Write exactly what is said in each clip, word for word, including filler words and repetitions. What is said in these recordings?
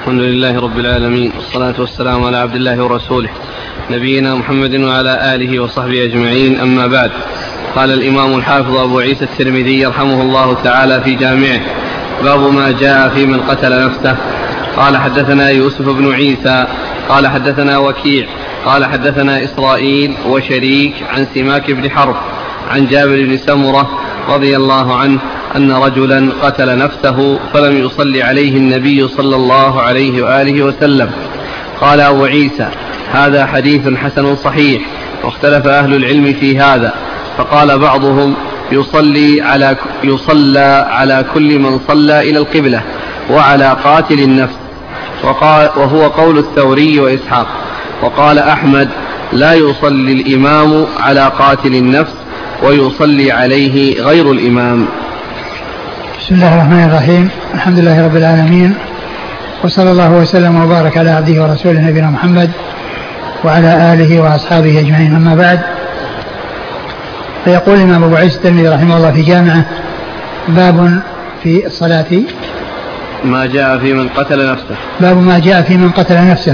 الحمد لله رب العالمين، والصلاة والسلام على عبد الله ورسوله نبينا محمد وعلى آله وصحبه أجمعين، أما بعد. قال الإمام الحافظ أبو عيسى الترمذي رحمه الله تعالى في جامعه: باب ما جاء في من قتل نفسه. قال حدثنا يوسف بن عيسى قال حدثنا وكيع قال حدثنا إسرائيل وشريك عن سماك بن حرب عن جابر بن سمرة رضي الله عنه أن رجلا قتل نفسه فلم يصلي عليه النبي صلى الله عليه وآله وسلم. قال أبو عيسى: هذا حديث حسن صحيح، واختلف أهل العلم في هذا، فقال بعضهم: يصلي على, يصلى على كل من صلى إلى القبلة وعلى قاتل النفس، وقال وهو قول الثوري وإسحاق. وقال أحمد: لا يصلي الإمام على قاتل النفس، ويصلي عليه غير الإمام. بسم الله الرحمن الرحيم. الحمد لله رب العالمين، وصلى الله وسلم وبارك على عبده ورسوله نبينا محمد وعلى آله وأصحابه أجمعين، أما بعد. فيقول الإمام أبو عيسى الترمذي رحمه الله في جامعه: باب في الصلاة ما جاء في من قتل نفسه. باب ما جاء في من قتل نفسه.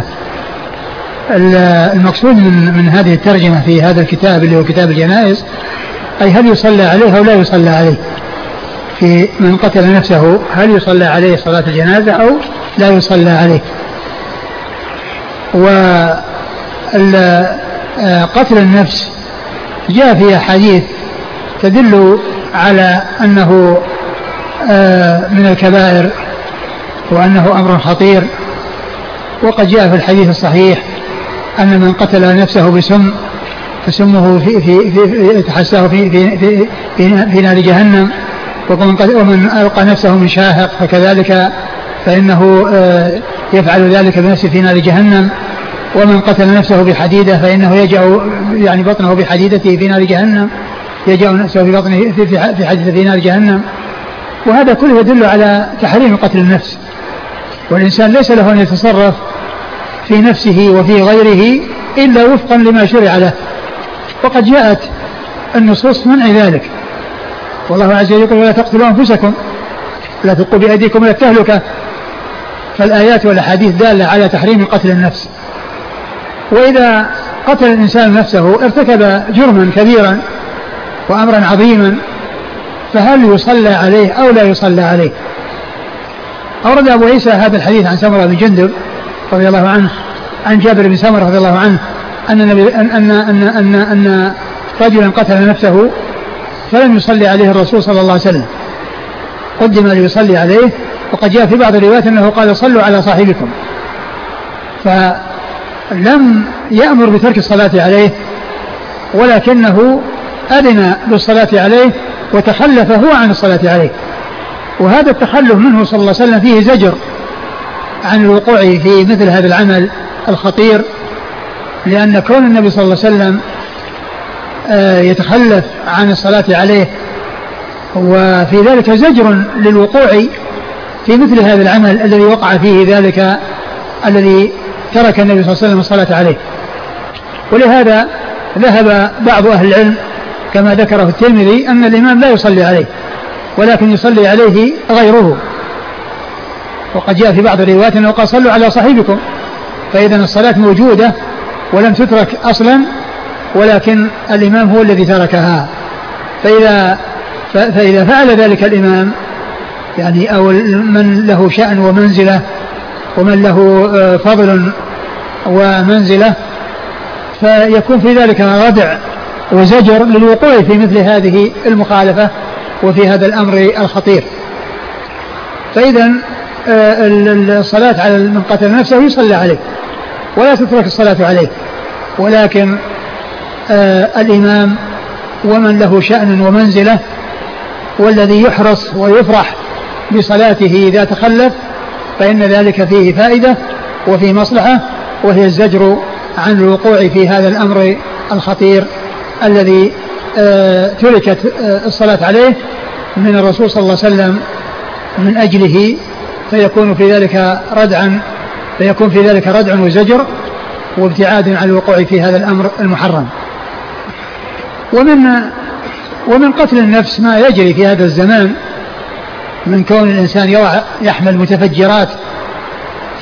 المقصود من, من هذه الترجمة في هذا الكتاب اللي هو كتاب الجنائز، أي هل يصلى عليه أو لا يصلى عليه. في من قتل نفسه هل يصلى عليه صلاة الجنازة أو لا يصلى عليه. وقتل النفس جاء في أحاديث تدل على أنه من الكبائر وأنه أمر خطير. وقد جاء في الحديث الصحيح أن من قتل نفسه بسم فسمه في في في يتحساه في في في, في, في نار جهنم، ومن ألقى نفسه من شاهق فكذلك فإنه يفعل ذلك بنفسه في نار جهنم، ومن قتل نفسه بحديدة فإنه يجع يعني بطنه بحديدته في نار جهنم، يجع نفسه في بطنه في في حديدة في نار جهنم. وهذا كله يدل على تحريم قتل النفس، والإنسان ليس له أن يتصرف في نفسه وفي غيره إلا وفقا لما شرع له، وقد جاءت النصوص منع ذلك. والله عز وجل يقول: ولا تقتلوا أنفسكم لا تلقوا بأيديكم إلى التهلكة. فالآيات والأحاديث دالة على تحريم قتل النفس. وإذا قتل الإنسان نفسه ارتكب جرما كبيرا وأمرا عظيما، فهل يصلى عليه أو لا يصلى عليه؟ أورد أبو عيسى هذا الحديث عن سمرة بن جندب رضي الله عنه عن جابر بن سمرة رضي الله عنه أن النبي أن أن أن أن, أن رجلا قتل نفسه فلم يصلي عليه الرسول صلى الله عليه وسلم، قدم ليصلي عليه. وقد جاء في بعض الروايات أنه قال: صلوا على صاحبكم. فلم يأمر بترك الصلاة عليه، ولكنه أذن بالصلاة عليه وتخلف هو عن الصلاة عليه. وهذا التخلف منه صلى الله عليه وسلم فيه زجر عن الوقوع في مثل هذا العمل الخطير، لأن كون النبي صلى الله عليه وسلم يتخلف عن الصلاة عليه وفي ذلك زجر للوقوع في مثل هذا العمل الذي وقع فيه ذلك الذي ترك النبي صلى الله عليه وسلم الصلاة عليه. ولهذا ذهب بعض أهل العلم كما ذكره الترمذي أن الإمام لا يصلي عليه ولكن يصلي عليه غيره. وقد جاء في بعض الروايات أنه قال: صلوا على صاحبكم. فإذا الصلاة موجودة ولم تترك أصلا، ولكن الإمام هو الذي تركها. فإذا فإذا فعل ذلك الإمام يعني أو من له شأن ومنزلة ومن له فضل ومنزلة، فيكون في ذلك ردع وزجر للوقوع في مثل هذه المخالفة وفي هذا الأمر الخطير. فإذا الصلاة على من قتل نفسه يصلى عليه ولا تترك الصلاة عليه، ولكن الإمام ومن له شأن ومنزلة والذي يحرص ويفرح بصلاته إذا تخلف فإن ذلك فيه فائدة وفيه مصلحة، وهي الزجر عن الوقوع في هذا الأمر الخطير الذي تركت الصلاة عليه من الرسول صلى الله عليه وسلم من أجله، فيكون في ذلك ردعا فيكون في ذلك ردع وزجر وابتعاد عن الوقوع في هذا الأمر المحرم. ومن ومن قتل النفس ما يجري في هذا الزمان من كون الإنسان يحمل متفجرات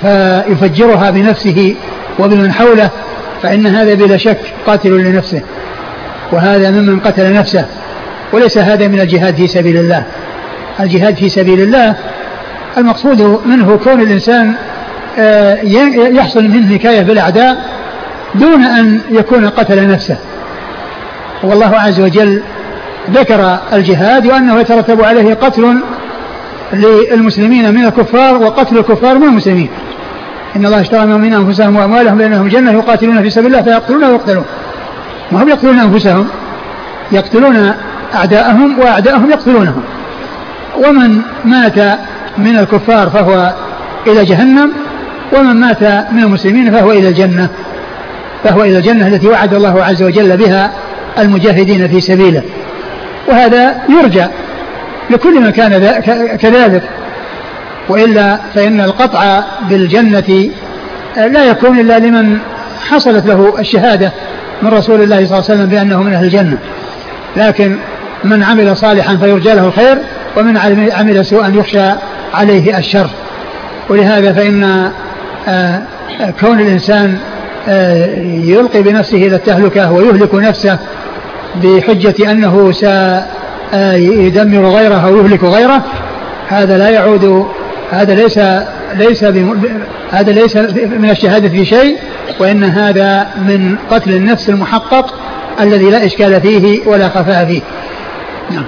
فيفجرها بنفسه وبمن حوله، فإن هذا بلا شك قاتل لنفسه، وهذا ممن قتل نفسه، وليس هذا من الجهاد في سبيل الله. الجهاد في سبيل الله المقصود منه كون الإنسان يحصل منه نكاية بالأعداء دون أن يكون قتل نفسه. والله عز وجل ذكر الجهاد وأنه يترتب عليه قتل للمسلمين من الكفار وقتل الكفار من المسلمين. إن الله اشترى من أنفسهم وأموالهم بأنهم جنة يقاتلون في سبيل الله فيقتلون ويقتلون. ما هم يقتلون أنفسهم، يقتلون أعداءهم وأعداءهم يقتلونهم. ومن مات من الكفار فهو إلى جهنم، ومن مات من المسلمين فهو إلى الجنة، فهو إلى الجنة التي وعد الله عز وجل بها المجاهدين في سبيله. وهذا يرجى لكل من كان كذلك، وإلا فإن القطع بالجنة لا يكون إلا لمن حصلت له الشهادة من رسول الله صلى الله عليه وسلم بأنه من أهل الجنة. لكن من عمل صالحا فيرجى له الخير، ومن عمل سوءا يخشى عليه الشر. ولهذا فإن كون الإنسان يلقي بنفسه إلى التهلكة ويهلك نفسه بحجة أنه سيدمر غيره أو يهلك غيره، هذا لا يعود، هذا ليس ليس هذا ليس من الشهادة في شيء، وإن هذا من قتل النفس المحقق الذي لا إشكال فيه ولا خفاء فيه. نعم.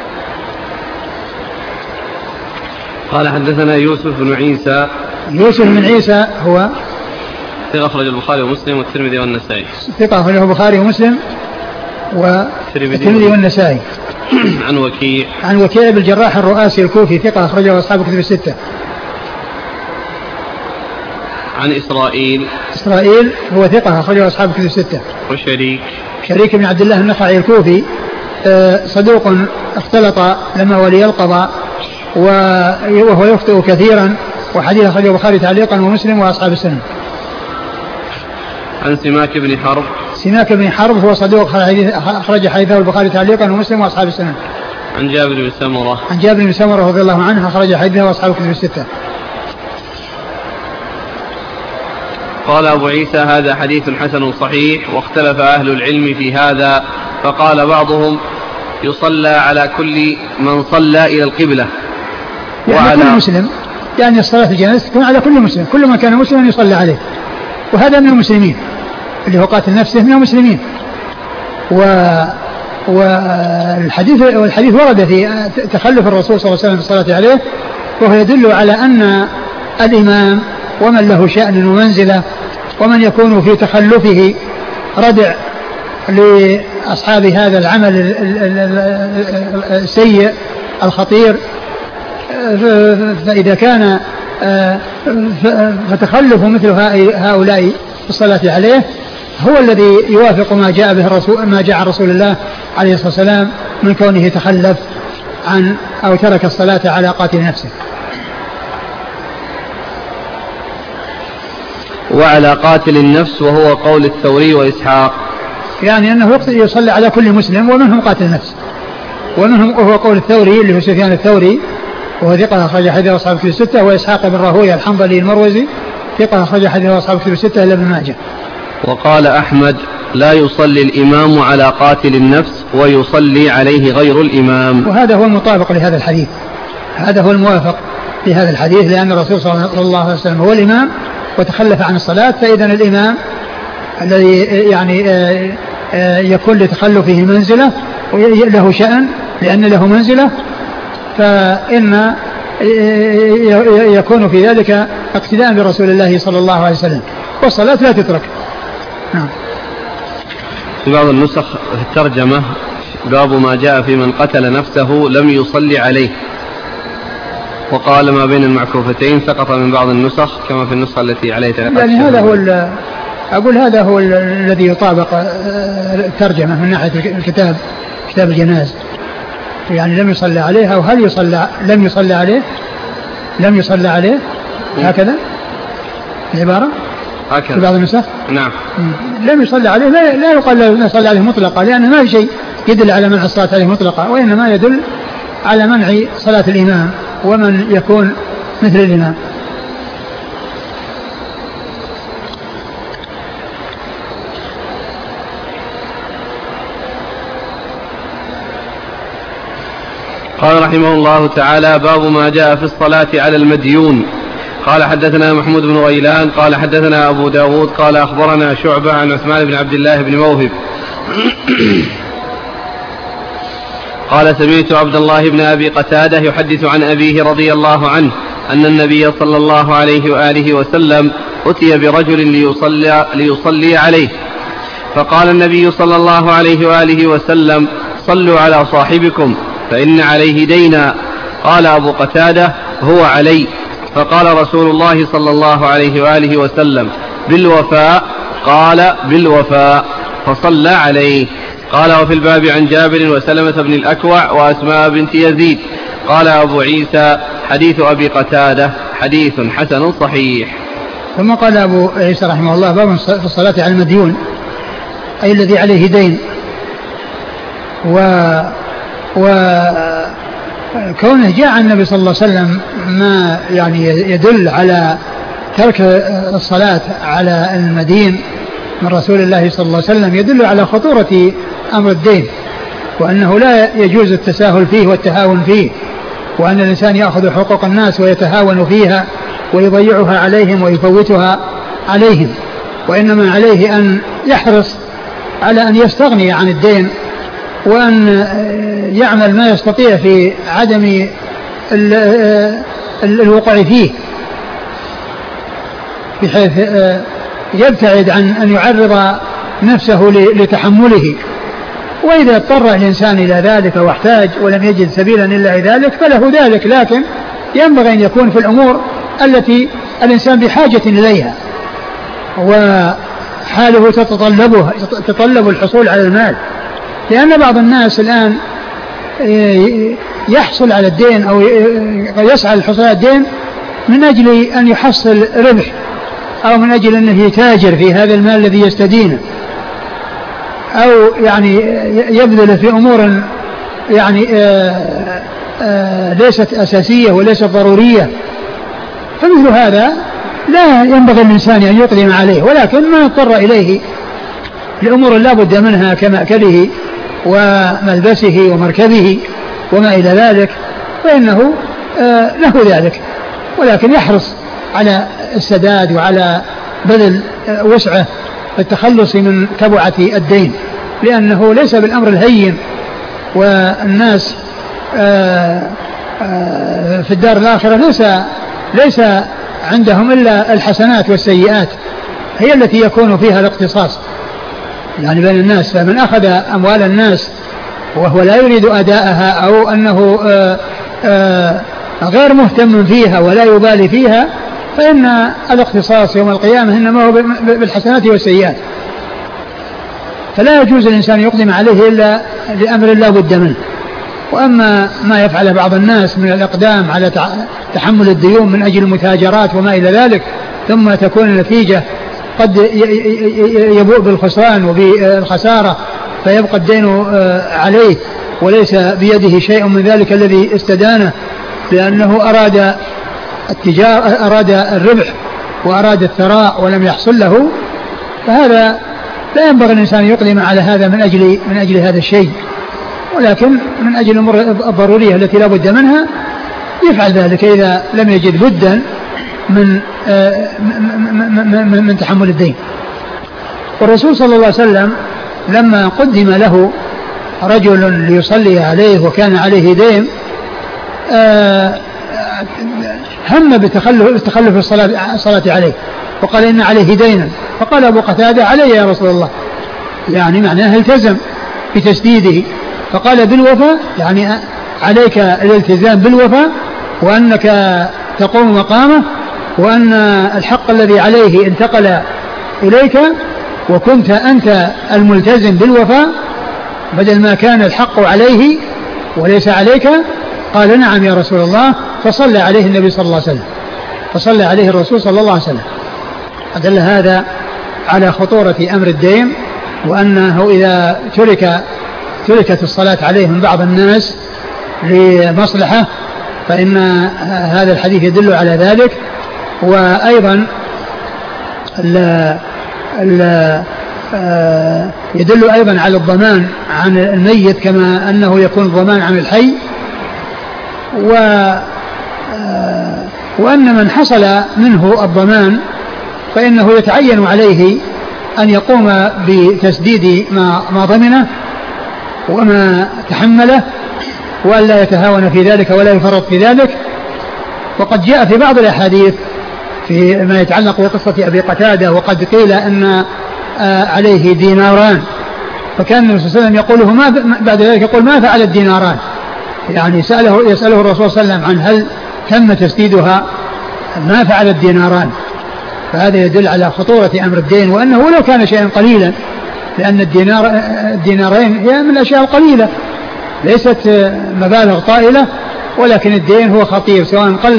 قال حدثنا يوسف بن عيسى. يوسف بن عيسى هو ثقة أخرجه البخاري ومسلم والترمذي والنسائي. ثقة أخرجه البخاري ومسلم والترمذي والنسائي. عن وكيع. عن وكيع بن الجراح الرؤاسي الكوفي ثقة أخرجه أصحاب الكتب الستة. عن إسرائيل. إسرائيل هو ثقة أخرجه أصحاب الكتب الستة. وشريك. شريك بن عبد الله النخعي الكوفي صدوق اختلط لما ولي القضاء وهو يخطئ كثيرا، وحديث أخرجه البخاري تعليقا ومسلم وأصحاب السنن. عن سماك بن حرب. سماك بن حرب هو صدوق أخرج حديثه البخاري تعليقا ومسلم وأصحاب السنن. عن جابر بن سمرة. عن جابر بن سمرة رضي الله عنه أخرج حديثه وأصحاب الكتب الستة. قال أبو عيسى هذا حديث حسن صحيح، واختلف أهل العلم في هذا، فقال بعضهم يصلى على كل من صلى إلى القبلة، يعني وعلى كل مسلم، يعني الصلاة الجنازة تكون على كل مسلم، كل من كان مسلما يصلى عليه، وهذا من المسلمين اللي هو قاتل نفسه من المسلمين. و والحديث والحديث ورد في تخلف الرسول صلى الله عليه وسلم في الصلاة عليه، وهو يدل على أن الإمام ومن له شأن ومنزلة ومن يكون في تخلفه ردع لأصحاب هذا العمل السيء الخطير، فإذا كان فتخلف مثل هؤلاء في الصلاة عليه هو الذي يوافق ما جاء به الرسول، ما جاء عن رسول الله عليه الصلاة والسلام من كونه تخلف عن أو ترك الصلاة على قاتل نفسه. وعلى قاتل النفس وهو قول الثوري وإسحاق، يعني أنه يصلي على كل مسلم ومنهم قاتل نفس، ومنهم وهو قول الثوري اللي هو سفيان الثوري وهو ثقة أخرج حديثه أصحاب الكتب الستة، وإسحاق بن راهويه الحنظلي المروزي ثقة أخرج حديثه أصحاب الكتب الستة إلا ابن ماجه. وقال أحمد لا يصلي الإمام على قاتل النفس ويصلي عليه غير الإمام، وهذا هو المطابق لهذا الحديث، هذا هو الموافق لهذا الحديث، لأن الرسول صلى الله عليه وسلم هو الإمام وتخلف عن الصلاة، فإذا الإمام الذي يعني يكون لتخلفه منزلة وله شأن لأن له منزلة، فإن يكون في ذلك اقتداء برسول الله صلى الله عليه وسلم، والصلاة لا تترك. نعم. في بعض النسخ في الترجمة باب ما جاء في من قتل نفسه لم يصلي عليه، وقال ما بين المعكوفتين سقط من بعض النسخ كما في النسخة التي عليه تعليق. يعني هذا هو أقول هذا هو الذي يطابق الترجمة من ناحية الكتاب، كتاب الجناز، يعني لم يصلى عليه أو هل يصلى لم يصلى عليه لم يصلى عليه هكذا العبارة هكذا في بعض النسخ. نعم. لم يصلى عليه لا, لا يقال لا يصلى عليه مطلقا، لأن ما في شيء يدل على منع الصلاة عليه مطلقا، وإنما يدل على منع صلاة الإمام ومن يكون مثل الإمام. قال رحمه الله تعالى: باب ما جاء في الصلاة على المديون. قال حدثنا محمود بن غيلان قال حدثنا أبو داود قال أخبرنا شعبة عن عثمان بن عبد الله بن موهب قال: سمعت عبد الله بن أبي قتادة يحدث عن أبيه رضي الله عنه أن النبي صلى الله عليه وآله وسلم أتي برجل ليصلي, ليصلي عليه، فقال النبي صلى الله عليه وآله وسلم: صلوا على صاحبكم فإن عليه دينا. قال أبو قتادة: هو علي. فقال رسول الله صلى الله عليه وآله وسلم: بالوفاء؟ قال: بالوفاء. فصلى عليه. قال: وفي الباب عن جابر وسلمة بن الأكوع وأسماء بنت يزيد. قال أبو عيسى: حديث أبي قتادة حديث حسن صحيح. ثم قال أبو عيسى رحمه الله: باب في الصلاة على المديون، أي الذي عليه دين. و وكونه جاء عن النبي صلى الله عليه وسلم ما يعني يدل على ترك الصلاة على المدين من رسول الله صلى الله عليه وسلم يدل على خطورة أمر الدين، وأنه لا يجوز التساهل فيه والتهاون فيه، وأن الإنسان يأخذ حقوق الناس ويتهاون فيها ويضيعها عليهم ويفوتها عليهم، وإنما عليه أن يحرص على أن يستغني عن الدين، وأن يعمل ما يستطيع في عدم الوقوع فيه، بحيث يبتعد عن أن يعرض نفسه لتحمله. وإذا اضطر الإنسان إلى ذلك واحتاج ولم يجد سبيلا إلا ذلك فله ذلك، لكن ينبغي أن يكون في الأمور التي الإنسان بحاجة إليها وحاله تتطلبه تتطلب الحصول على المال. لأن بعض الناس الآن يحصل على الدين أو يسعى للحصول على الدين من أجل أن يحصل ربح، أو من أجل أنه يتاجر في هذا المال الذي يستدينه، أو يعني يبذل في أمور يعني آآ آآ ليست أساسية وليست ضرورية. فمثل هذا لا ينبغي الإنسان أن يقدم عليه، ولكن ما يضطر إليه لأمور لا بد منها كمأكله وملبسه ومركبه وما إلى ذلك فإنه له ذلك، ولكن يحرص على السداد وعلى بذل وسعه في التخلص من تبعة الدين، لأنه ليس بالأمر الهين. والناس في الدار الآخرة ليس ليس عندهم إلا الحسنات والسيئات هي التي يكون فيها الاقتصاص يعني بين الناس. فمن أخذ أموال الناس وهو لا يريد أداءها أو أنه آآ آآ غير مهتم فيها ولا يبالي فيها فإن الاختصاص يوم القيامة إنما هو بالحسنات والسيئات، فلا يجوز الإنسان يقدم عليه إلا لأمر لا بد منه. وأما ما يفعل بعض الناس من الإقدام على تحمل الديون من أجل المتاجرات وما إلى ذلك، ثم تكون النتيجة قد يبوء بالخسران وبالخسارة فيبقى الدين عليه وليس بيده شيء من ذلك الذي استدانه، لأنه أراد التجارة أراد الربح وأراد الثراء ولم يحصل له، فهذا لا ينبغي الإنسان يقدم على هذا من أجل من أجل هذا الشيء، ولكن من أجل الأمور الضرورية التي لا بد منها يفعل ذلك إذا لم يجد بدا من من, من تحمل الدين. والرسول صلى الله عليه وسلم لما قدم له رجل ليصلي عليه وكان عليه دين هم بتخلف الصلاة عليه وقال إن عليه دينا، فقال أبو قتادة: علي يا رسول الله، يعني معناه التزم بتسديده. فقال: بالوفاء، يعني عليك الالتزام بالوفاء وأنك تقوم مقامه، وأن الحق الذي عليه انتقل إليك وكنت أنت الملتزم بالوفاء بدل ما كان الحق عليه وليس عليك. قال: نعم يا رسول الله. فصلى عليه النبي صلى الله عليه وسلم، فصلى عليه الرسول صلى الله عليه وسلم. أدل هذا على خطورة أمر الدين، وأنه إذا ترك تركت الصلاة عليه من بعض الناس لمصلحة فإن هذا الحديث يدل على ذلك. وأيضا ال ال يدل أيضا على الضمان عن الميت كما أنه يكون الضمان عن الحي، و وأن من حصل منه الضمان فإنه يتعين عليه أن يقوم بتسديد ما, ما ضمنه وما تحمله وأن لا يتهاون في ذلك ولا يفرط في ذلك. وقد جاء في بعض الأحاديث في ما يتعلق بقصة أبي قتادة وقد قيل أن عليه ديناران، فكان النبي صلى الله عليه وسلم يقوله ما بعد ذلك يقول ما فعل الديناران، يعني سأله يسأله الرسول صلى الله عليه وسلم عن هل تم تسديدها، ما فعل الديناران. فهذا يدل على خطورة أمر الدين وأنه ولو كان شيئا قليلا، لأن الدينار الدينارين هي من الأشياء القليلة ليست مبالغ طائلة، ولكن الدين هو خطير سواء قل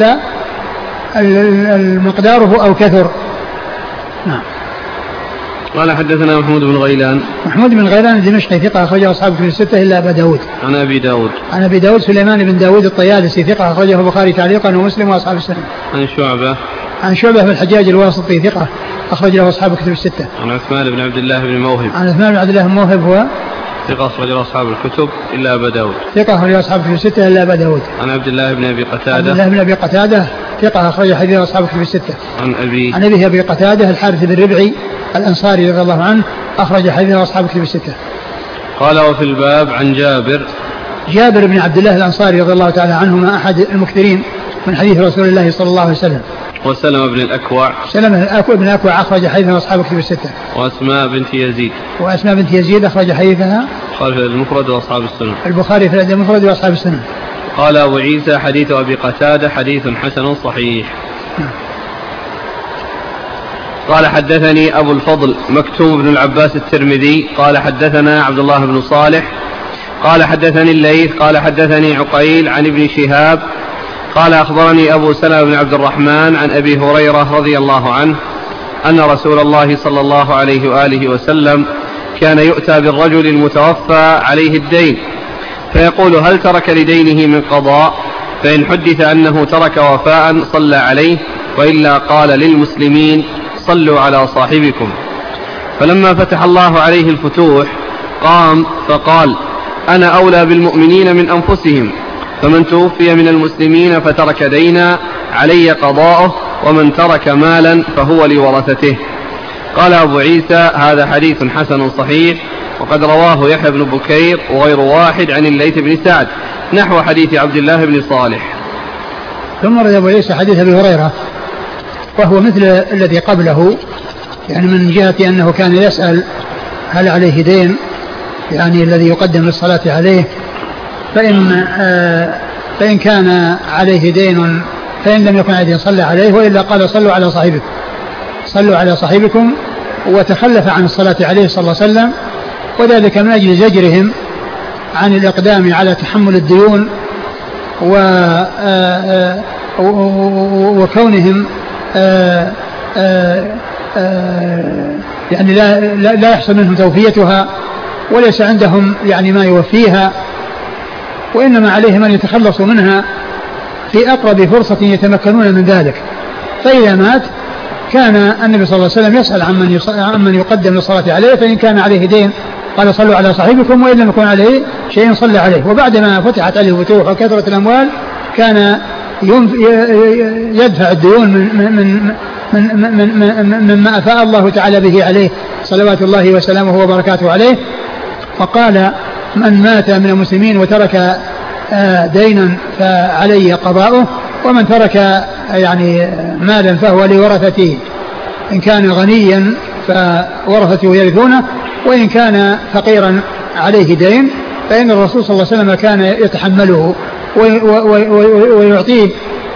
المقداره أو كثر. نعم. قال حدثنا محمود بن غيلان. محمود بن غيلان الدمشقي ثقة أخرجه أصحاب الكتب الستة إلا أبا داود. عن أبي داود. عن أبي داود سليمان بن داود الطيالسي ثقة أخرجه البخاري تعليقا ومسلم وأصحاب السنة. عن شعبة. عن شعبة بن الحجاج الواسطي ثقة أخرجه أصحاب الكتب الستة. عن عثمان بن عبد الله بن موهب. عن عثمان بن عبد الله بن موهب هو ثقة أخرجه أصحاب الكتب إلا أبا داود. ثقة أخرجه أصحاب الكتب الستة إلا أبا داود. عن عبد الله بن أبي قتادة. عبد الله بن أبي قتادة ثقة أخرج حديث أصحاب الكتب الستة. عن أبي. عن أبي أبي قتادة الحارث بن ربعي الأنصاري رضي الله عنه أخرج حديث أصحاب الكتب الستة. قال وفي الباب عن جابر. جابر بن عبد الله الأنصاري رضي الله تعالى عنهما أحد المكثرين من حديث رسول الله صلى الله عليه وسلم. وسلمة بن الأكوع. سلمة بن الأكوع أخرج حديث أصحاب الكتب الستة. وأسماء بنت يزيد. وأسماء بنت يزيد أخرج حديثها البخاري في المفرد وأصحاب السنن. البخاري في المفرد وأصحاب السنن. قال أبو عيسى حديث أبي قتادة حديث حسن صحيح. قال حدثني أبو الفضل مكتوم بن العباس الترمذي قال حدثنا عبد الله بن صالح قال حدثني الليث قال حدثني عقيل عن ابن شهاب قال أخبرني أبو سلمة بن عبد الرحمن عن أبي هريرة رضي الله عنه أن رسول الله صلى الله عليه وآله وسلم كان يؤتى بالرجل المتوفى عليه الدين فيقول هل ترك لدينه من قضاء؟ فإن حدث أنه ترك وفاء صلى عليه، وإلا قال للمسلمين صلوا على صاحبكم. فلما فتح الله عليه الفتوح قام فقال أنا أولى بالمؤمنين من أنفسهم، فمن توفي من المسلمين فترك دينا علي قضاؤه، ومن ترك مالا فهو لورثته. قال أبو عيسى هذا حديث حسن صحيح، وقد رواه يحيى بن بكير وغير واحد عن الليث بن سعد نحو حديث عبد الله بن صالح. ثم روى أبو عيسى حديث أبي هريرة وهو مثل الذي قبله، يعني من جهة أنه كان يسأل هل عليه دين، يعني الذي يقدم للصلاة عليه، فإن, آه فإن كان عليه دين فإن لم يكن عليه دين صلى عليه، وإلا قال صلوا على صاحبكم صلوا على صاحبكم وتخلف عن الصلاة عليه صلى الله عليه وسلم، وذلك من أجل زجرهم عن الإقدام على تحمل الديون وكونهم آآ آآ آآ يعني لا, لا, لا يحصل منهم توفيتها وليس عندهم يعني ما يوفيها، وإنما عليهم أن يتخلصوا منها في أقرب فرصة يتمكنون من ذلك. فإذا مات كان النبي صلى الله عليه وسلم يسأل عمن, عمن يقدم للصلاة عليه، فإن كان عليه دين قال صلوا على صاحبكم، وإن لم يكن عليه شيء صل عليه. وبعدما فتحت عليه الفتوح وكثرة الأموال كان يدفع الديون من من من من من مما أفاء الله تعالى به عليه صلوات الله وسلامه وبركاته عليه. فقال من مات من المسلمين وترك دينا فعليه قضاؤه، ومن ترك يعني مالا فهو لورثته، إن كان غنيا فورثته يرثونه، وإن كان فقيرا عليه دين فإن الرسول صلى الله عليه وسلم كان يتحمله ويعطيه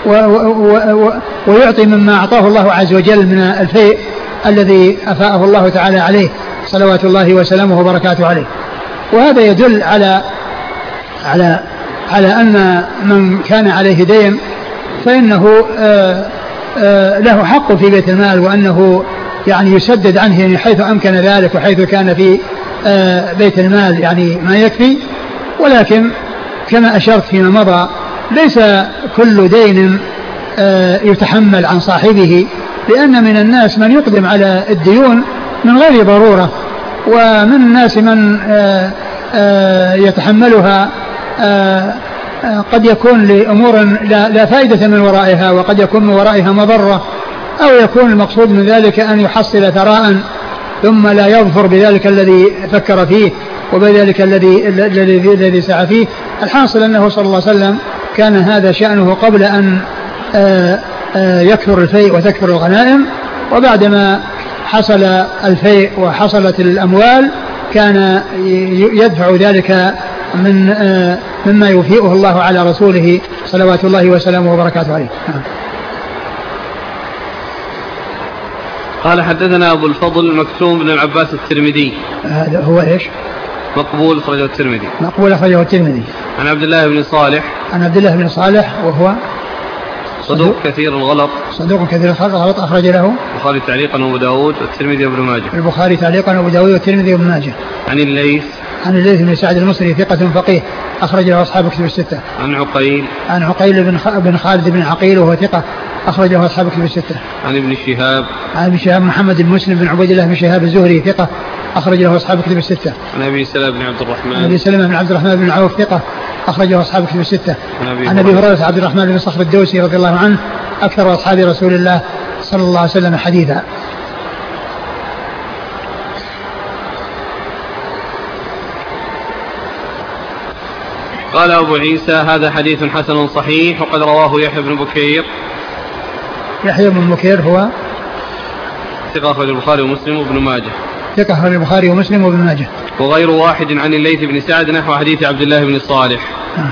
ويعطي مما أعطاه الله عز وجل من الفيء الذي أفاءه الله تعالى عليه صلوات الله وسلامه وبركاته عليه. وهذا يدل على على على أن من كان عليه دين فإنه آآ آآ له حق في بيت المال، وأنه يعني يسدد عنه يعني حيث أمكن ذلك، وحيث كان في بيت المال يعني ما يكفي. ولكن كما أشرت فيما مضى ليس كل دين يتحمل عن صاحبه، لأن من الناس من يقدم على الديون من غير ضرورة، ومن الناس من يتحملها قد يكون لأمور لا, لا فائدة من ورائها، وقد يكون من ورائها مضرة، أو يكون المقصود من ذلك أن يحصل ثراء ثم لا يظفر بذلك الذي فكر فيه وبذلك الذي الذي الذي سعى فيه. الحاصل أنه صلى الله عليه وسلم كان هذا شأنه قبل أن يكثر الفيء وتكثر الغنائم، وبعدما حصل الفيء وحصلت الأموال كان يدفع ذلك من مما يفيئه الله على رسوله صلوات الله وسلامه وبركاته عليه. قال حدثنا أبو الفضل مكتوم بن العباس الترمذي. هذا هو إيش؟ مقبول أخرجه الترمذي. مقبول أخرجه الترمذي. عن عبد الله بن صالح. عن عبد الله بن صالح وهو صدوق كثير الغلط. صدوق كثير الغلط أخرج له البخاري تعليقا وأبو داود والترمذي وابن ماجه. البخاري تعليقا وأبو داود والترمذي وابن ماجه. عن الليث. عن الليث بن سعد المصري ثقة فقيه أخرج له أصحاب كتب الستة. عن عقيل. عن عقيل بن بن خالد بن عقيل وهو ثقة أخرج له أصحاب كتب الستة. عن ابن شهاب. عن ابن شهاب محمد بن مسلم بن عبيد الله بن شهاب الزهري ثقة أخرج له أصحاب كتب الستة. عن أبي سلمة بن عبد الرحمن. عن أبي سلمة بن عبد الرحمن بن عوف ثقة أخرج له أصحاب كتب الستة. عن أبي هريرة عبد الرحمن بن صخر الدوسي رضي الله عنه أكثر أصحاب رسول الله صلى الله عليه وسلم حديثا. قال أبو عيسى هذا حديث حسن صحيح وقد رواه يحيى بن بكير. يحيى بن بكير هو ثقة أخرج البخاري ومسلم وابن ماجه. ثقة أخرج البخاري ومسلم وابن ماجه. وغير واحد عن الليث بن سعد نحو حديث عبد الله بن صالح. آه.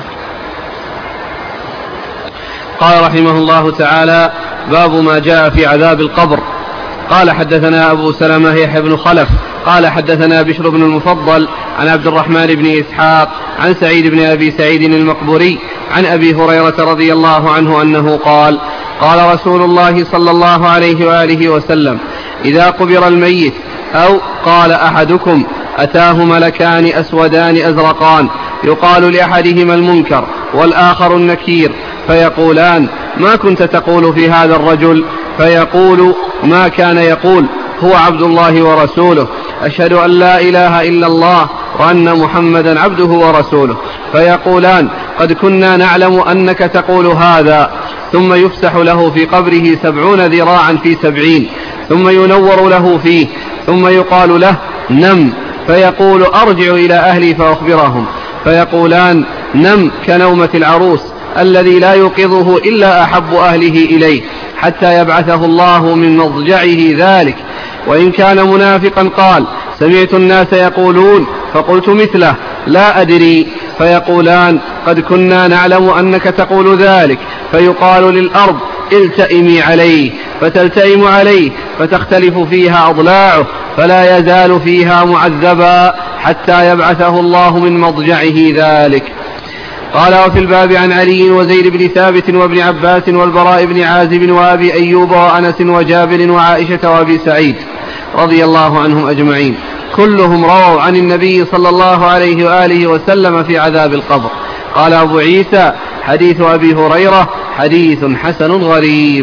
قال رحمه الله تعالى باب ما جاء في عذاب القبر. قال حدثنا أبو سلمة يحيى بن خلف قال حدثنا بشر بن المفضل عن عبد الرحمن بن إسحاق عن سعيد بن أبي سعيد المقبوري عن أبي هريرة رضي الله عنه أنه قال قال رسول الله صلى الله عليه وآله وسلم إذا قبر الميت أو قال أحدكم أتاه ملكان أسودان أزرقان يقال لأحدهما المنكر والآخر النكير فيقولان ما كنت تقول في هذا الرجل؟ فيقول ما كان يقول هو عبد الله ورسوله أشهد أن لا إله إلا الله وأن محمدا عبده ورسوله. فيقولان قد كنا نعلم أنك تقول هذا. ثم يفسح له في قبره سبعون ذراعا في سبعين ثم ينور له فيه ثم يقال له نم فيقول أرجع إلى أهلي فأخبرهم. فيقولان نم كنومة العروس الذي لا يوقظه إلا أحب أهله إليه حتى يبعثه الله من مضجعه ذلك. وإن كان منافقا قال سمعت الناس يقولون فقلت مثله لا أدري. فيقولان قد كنا نعلم أنك تقول ذلك. فيقال للأرض التئمي عليه فتلتئم عليه فتختلف فيها أضلاعه فلا يزال فيها معذبا حتى يبعثه الله من مضجعه ذلك. قال وفي الباب عن علي وزيد بن ثابت وابن عباس والبراء بن عازب وأبي أيوب وأنس وجابر وعائشة وأبي سعيد رضي الله عنهم أجمعين كلهم رووا عن النبي صلى الله عليه وآله وسلم في عذاب القبر. قال أبو عيسى حديث أبي هريرة حديث حسن غريب.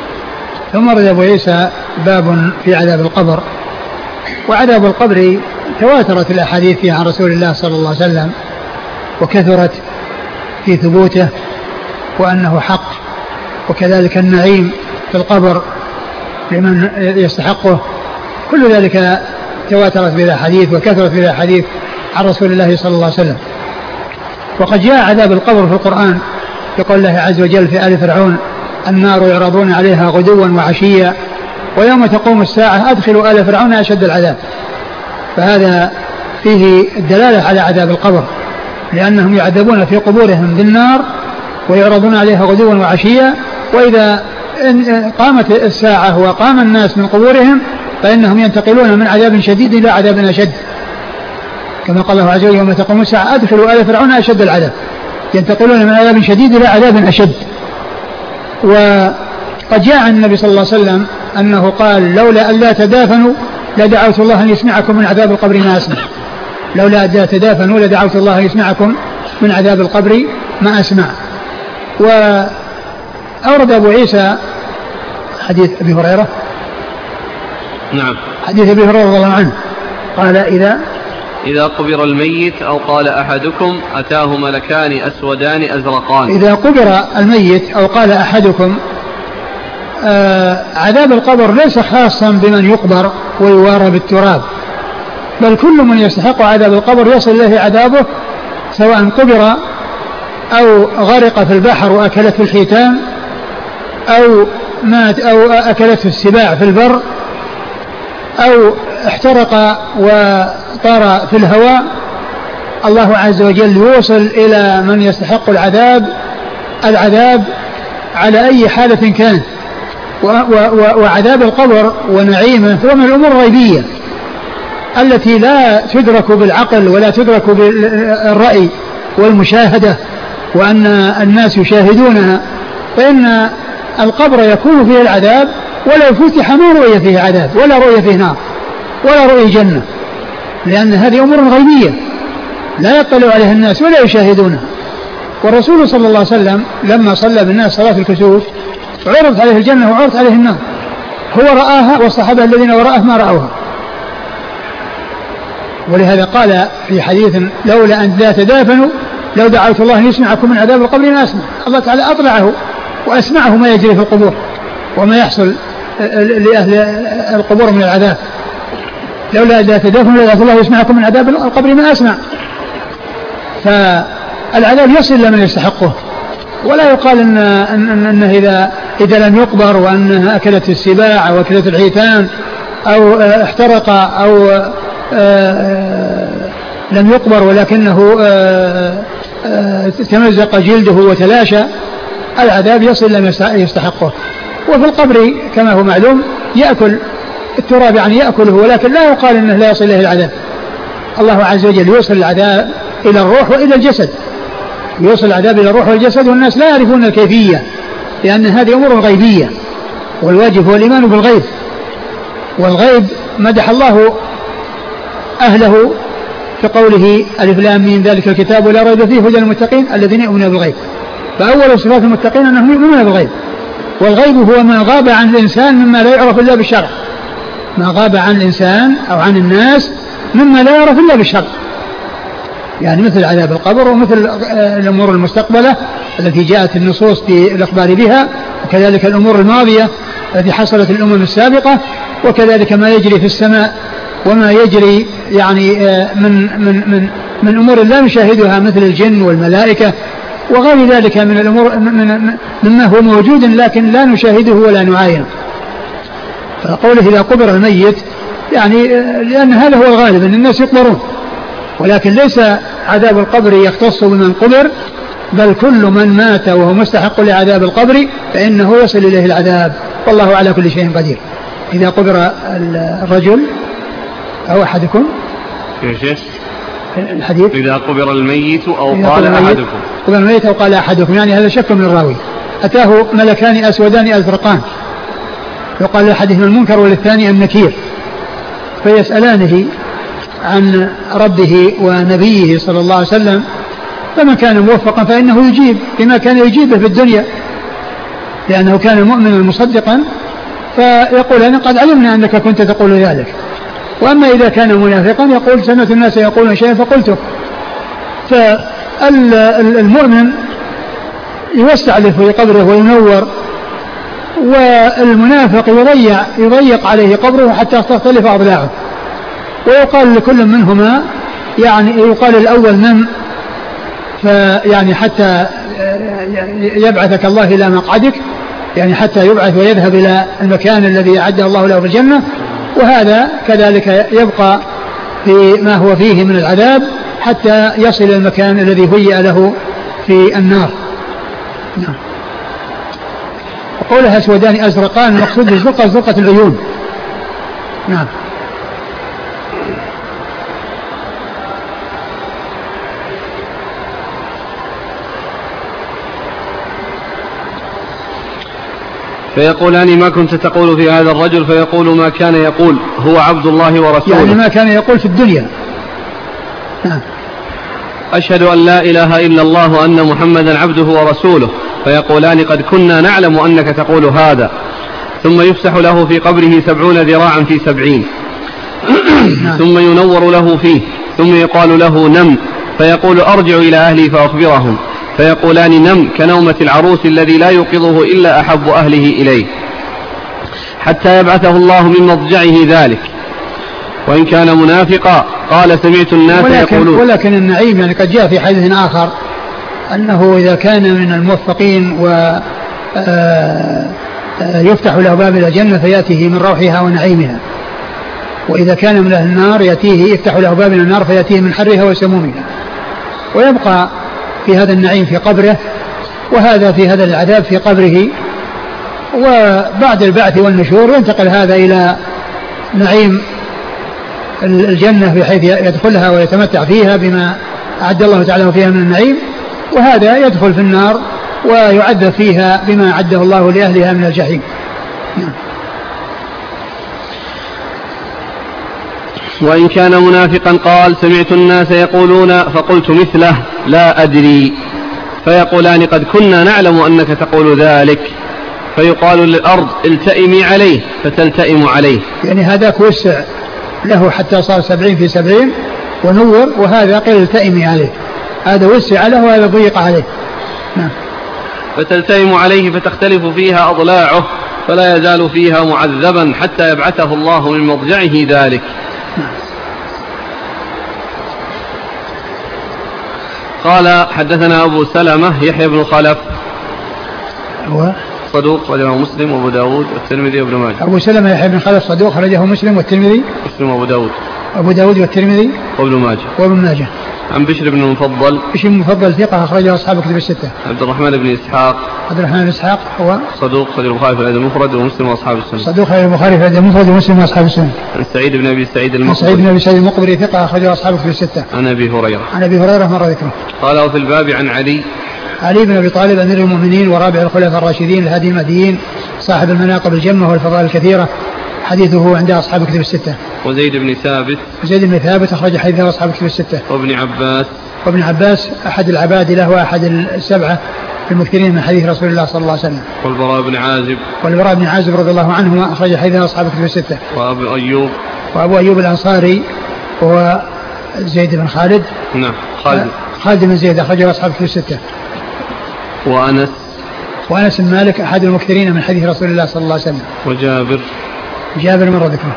ثم ورد أبو عيسى باب في عذاب القبر. وعذاب القبر تواترت الأحاديث فيه عن رسول الله صلى الله عليه وسلم وكثرت في ثبوته وأنه حق، وكذلك النعيم في القبر لمن يستحقه، كل ذلك تواترت بالأحاديث وكثرت بالأحاديث عن رسول الله صلى الله عليه وسلم. وقد جاء عذاب القبر في القرآن يقول الله عز وجل في آل فرعون النار يعرضون عليها غدوا وعشيا ويوم تقوم الساعة أدخلوا آل فرعون أشد العذاب. فهذا فيه الدلالة على عذاب القبر، لأنهم يعذبون في قبورهم بالنار ويعرضون عليها غدوا وعشيا، وإذا قامت الساعة وقام الناس من قبورهم فإنهم ينتقلون من عذاب شديد إلى عذاب أشد، كما قال الله عز وجل يوم تقوم الساعة أدخلوا آل فرعون أشد العذاب، ينتقلون من عذاب شديد إلى عذاب أشد. وقد جاء عن النبي صلى الله عليه وسلم أنه قال لولا أن لا تدافنوا لدعوت الله أن يسمعكم من عذاب القبر ما أسمع، لولا أن لا تدافنوا لدعوت الله أن يسمعكم من عذاب القبر ما أسمع. وأورد أبو عيسى حديث أبي هريرة، نعم، حديث أبي هريرة رضي الله عنه قال إذا إذا قبر الميت أو قال أحدكم أتاه ملكان أسودان أزرقان. إذا قبر الميت أو قال أحدكم آه عذاب القبر ليس خاصا بمن يقبر ويوارى بالتراب، بل كل من يستحق عذاب القبر يصل إليه عذابه، سواء قبر أو غرق في البحر وأكلته الحيتان أو مات أو أكلته السباع في البر أو احترق وطار في الهواء. الله عز وجل يوصل إلى من يستحق العذاب العذاب على أي حالة كانت. وعذاب القبر ونعيمه هو من الأمور الغيبية التي لا تدرك بالعقل ولا تدرك بالرأي والمشاهدة وأن الناس يشاهدونها، فإن القبر يكون فيه العذاب ولو فتح ما رؤية فيه عذاب ولا رؤية فيه نار ولا رؤية جنة، لأن هذه أمور غيبية لا يطلع عليها الناس ولا يشاهدونها. والرسول صلى الله عليه وسلم لما صلى بالناس صلاة الكسوف عرضت عليه الجنة وعرضت عليه النار، هو رآها والصحابة الذين وراءه ما رأوها. ولهذا قال في حديث لولا أن لا تدافنوا لو دعوت الله أن يسمعكم من عذاب القبر ما أسمع. الله تعالى أطلعه وأسمعه ما يجري في القبور وما يحصل لأهل القبور من العذاب. لولا أن لا تدافنوا لو دعوت الله يسمعكم من عذاب القبر ما أسمع. فالعذاب يصل إلى من يستحقه، ولا يقال إن إن إنه إذا إذا لم يقبر وأنها أكلت السباع أو أكلت الحيتان أو احترق أو لم يقبر ولكنه تمزق جلده وتلاشى، العذاب يصل لم يستحقه. وفي القبر كما هو معلوم يأكل التراب، يعني يأكله، ولكن لا يقال إنه لا يصل إليه العذاب. الله عز وجل يوصل العذاب إلى الروح وإلى الجسد، يوصل العذاب إلى الروح والجسد، والناس لا يعرفون الكيفية لأن هذه أمور غيبية، والواجب هو الإيمان بالغيب. والغيب مدح الله أهله في قوله ألف لام ميم ذلك الكتاب لا ريب فيه هدى للمتقين الذين يؤمنون بالغيب. فأول صفات المتقين أنهم يؤمنون بالغيب، والغيب هو ما غاب عن الإنسان مما لا يعرف إلا بالشرع، ما غاب عن الإنسان أو عن الناس مما لا يعرف إلا بالشرع، يعني مثل عذاب القبر ومثل الأمور المستقبلة التي جاءت النصوص في الإخبار بها، وكذلك الأمور الماضية التي حصلت الأمم السابقة، وكذلك ما يجري في السماء وما يجري يعني من من من من أمور لا نشاهدها مثل الجن والملائكة وغير ذلك من الأمور من مما هو موجود لكن لا نشاهده ولا نعاينه. فقوله إذا قبر الميت يعني لأن هذا هو الغالب أن الناس يقبرون، ولكن ليس عذاب القبر يختص بمن قبر، بل كل من مات وهو مستحق لعذاب القبر فإنه يصل إليه العذاب، والله على كل شيء قدير. إذا قبر الرجل أو أحدكم يا شيخ الحديث إذا قبر الميت أو قال أحدكم قبر الميت أو قال أحدكم، يعني هذا شك من الراوي. أتاه ملكان أسودان أزرقان، يقال لأحدهما المنكر وللثاني النكير، فيسألانه عن ربه ونبيه صلى الله عليه وسلم، فمن كان موفقا فإنه يجيب بما كان يجيبه في الدنيا لأنه كان مؤمنا مصدقا، فيقول أنا قد علمنا أنك كنت تقول ذلك. وأما إذا كان منافقا يقول سمعت الناس يقولون شيئا فقلته. فالمؤمن يستعلف في قبره وينور، والمنافق يضيع يضيق عليه قبره حتى تختلف أضلاعه. ويقال لكل منهما يعني يقال الأول نم فيعني حتى يبعثك الله إلى مقعدك، يعني حتى يبعث ويذهب إلى المكان الذي أعده الله له في الجنة، وهذا كذلك يبقى في ما هو فيه من العذاب حتى يصل إلى المكان الذي هيئ له في النار. نعم. وقولها أسودان أزرقان المقصود بالزرقة زرقة العيون. نعم. فيقولان ما كنت تقول في هذا الرجل؟ فيقول ما كان يقول هو عبد الله ورسوله، يعني ما كان يقول في الدنيا. نعم. أشهد أن لا إله إلا الله وأن محمدا عبده ورسوله. فيقولان قد كنا نعلم أنك تقول هذا. ثم يفسح له في قبره سبعون ذراعا في سبعين ثم ينور له فيه، ثم يقال له نم، فيقول أرجع إلى أهلي فأخبرهم، فيقولان نم كنومة العروس الذي لا يوقظه إلا أحب أهله إليه، حتى يبعثه الله من مضجعه ذلك. وإن كان منافقا قال سمعت الناس ولكن يقولون. ولكن النعيم يعني قد جاء في حديث آخر أنه إذا كان من الموفقين و يفتح له باب إلى الجنة فيأتيه من روحها ونعيمها، وإذا كان من أهل النار يأتيه يفتح له باب إلى النار فيأتيه من حرها وسمومها، ويبقى في هذا النعيم في قبره، وهذا في هذا العذاب في قبره. وبعد البعث والنشور ينتقل هذا إلى نعيم الجنة بحيث يدخلها ويتمتع فيها بما أعد الله تعالى فيها من النعيم، وهذا يدخل في النار ويعذب فيها بما أعده الله لأهلها من الجحيم. وإن كان منافقا قال سمعت الناس يقولون فقلت مثله لا أدري، فيقولان قد كنا نعلم أنك تقول ذلك، فيقال للأرض التئمي عليه فتلتئم عليه. يعني هذاك وسع له حتى صار سبعين في سبعين ونور، وهذا قيل التئمي عليه، هذا وسع له وهذا ضيق عليه. نعم. فتلتئم عليه فتختلف فيها أضلاعه فلا يزال فيها معذبا حتى يبعثه الله من مضجعه ذلك. قال حدثنا أبو سلمة يحيى بن خلف هو صدوق خرجه مسلم وابو داود والترمذي وابن ماجه. أبو سلمة يحيى بن خلف صدوق خرجه مسلم والترمذي مسلم وابو داود أبو داود والترمذي وابن ماجه وابن ماجه. عن بشر بن المفضل بشر بن المفضل ثقة أخرجه أصحاب كتب الستة. عبد الرحمن بن إسحاق عبد الرحمن بن إسحاق هو صدوق خرج البخاري في الأدب المفرد ومسلم وأصحاب السنة. صدوق خرج البخاري في الأدب المفرد ومسلم وأصحاب السنة. عن سعيد بن أبي سعيد المقبري سعيد بن أبي سعيد المقبري ثقة أخرجه أصحاب كتب الستة. عن أبي هريرة عن أبي هريرة مر ذكره. قال وفي الباب عن علي علي بن أبي طالب أمير المؤمنين ورابع الخلفاء الراشدين الهادي المهديين صاحب المناقب الجمة والفضائل الكثيرة، حديثه عند أصحاب كتب الستة. وزيد بن ثابت زيد بن ثابت أخرج حديثه أصحاب كتب الستة. وابن عباس وابن عباس أحد العبادلة وأحد السبعة المكثرين من حديث رسول الله صلى الله عليه وسلم. والبراء بن عازب والبراء بن عازب رضي الله عنهما أخرج حديثه أصحاب كتب الستة. وأبو أيوب وأبو أيوب الأنصاري هو زيد بن خالد. نعم خالد خالد بن زيد أخرجه أصحاب كتب الستة. وأنس وأنس بن مالك أحد المكثرين من حديث رسول الله صلى الله عليه وسلم. وجابر جابر مر ذكره.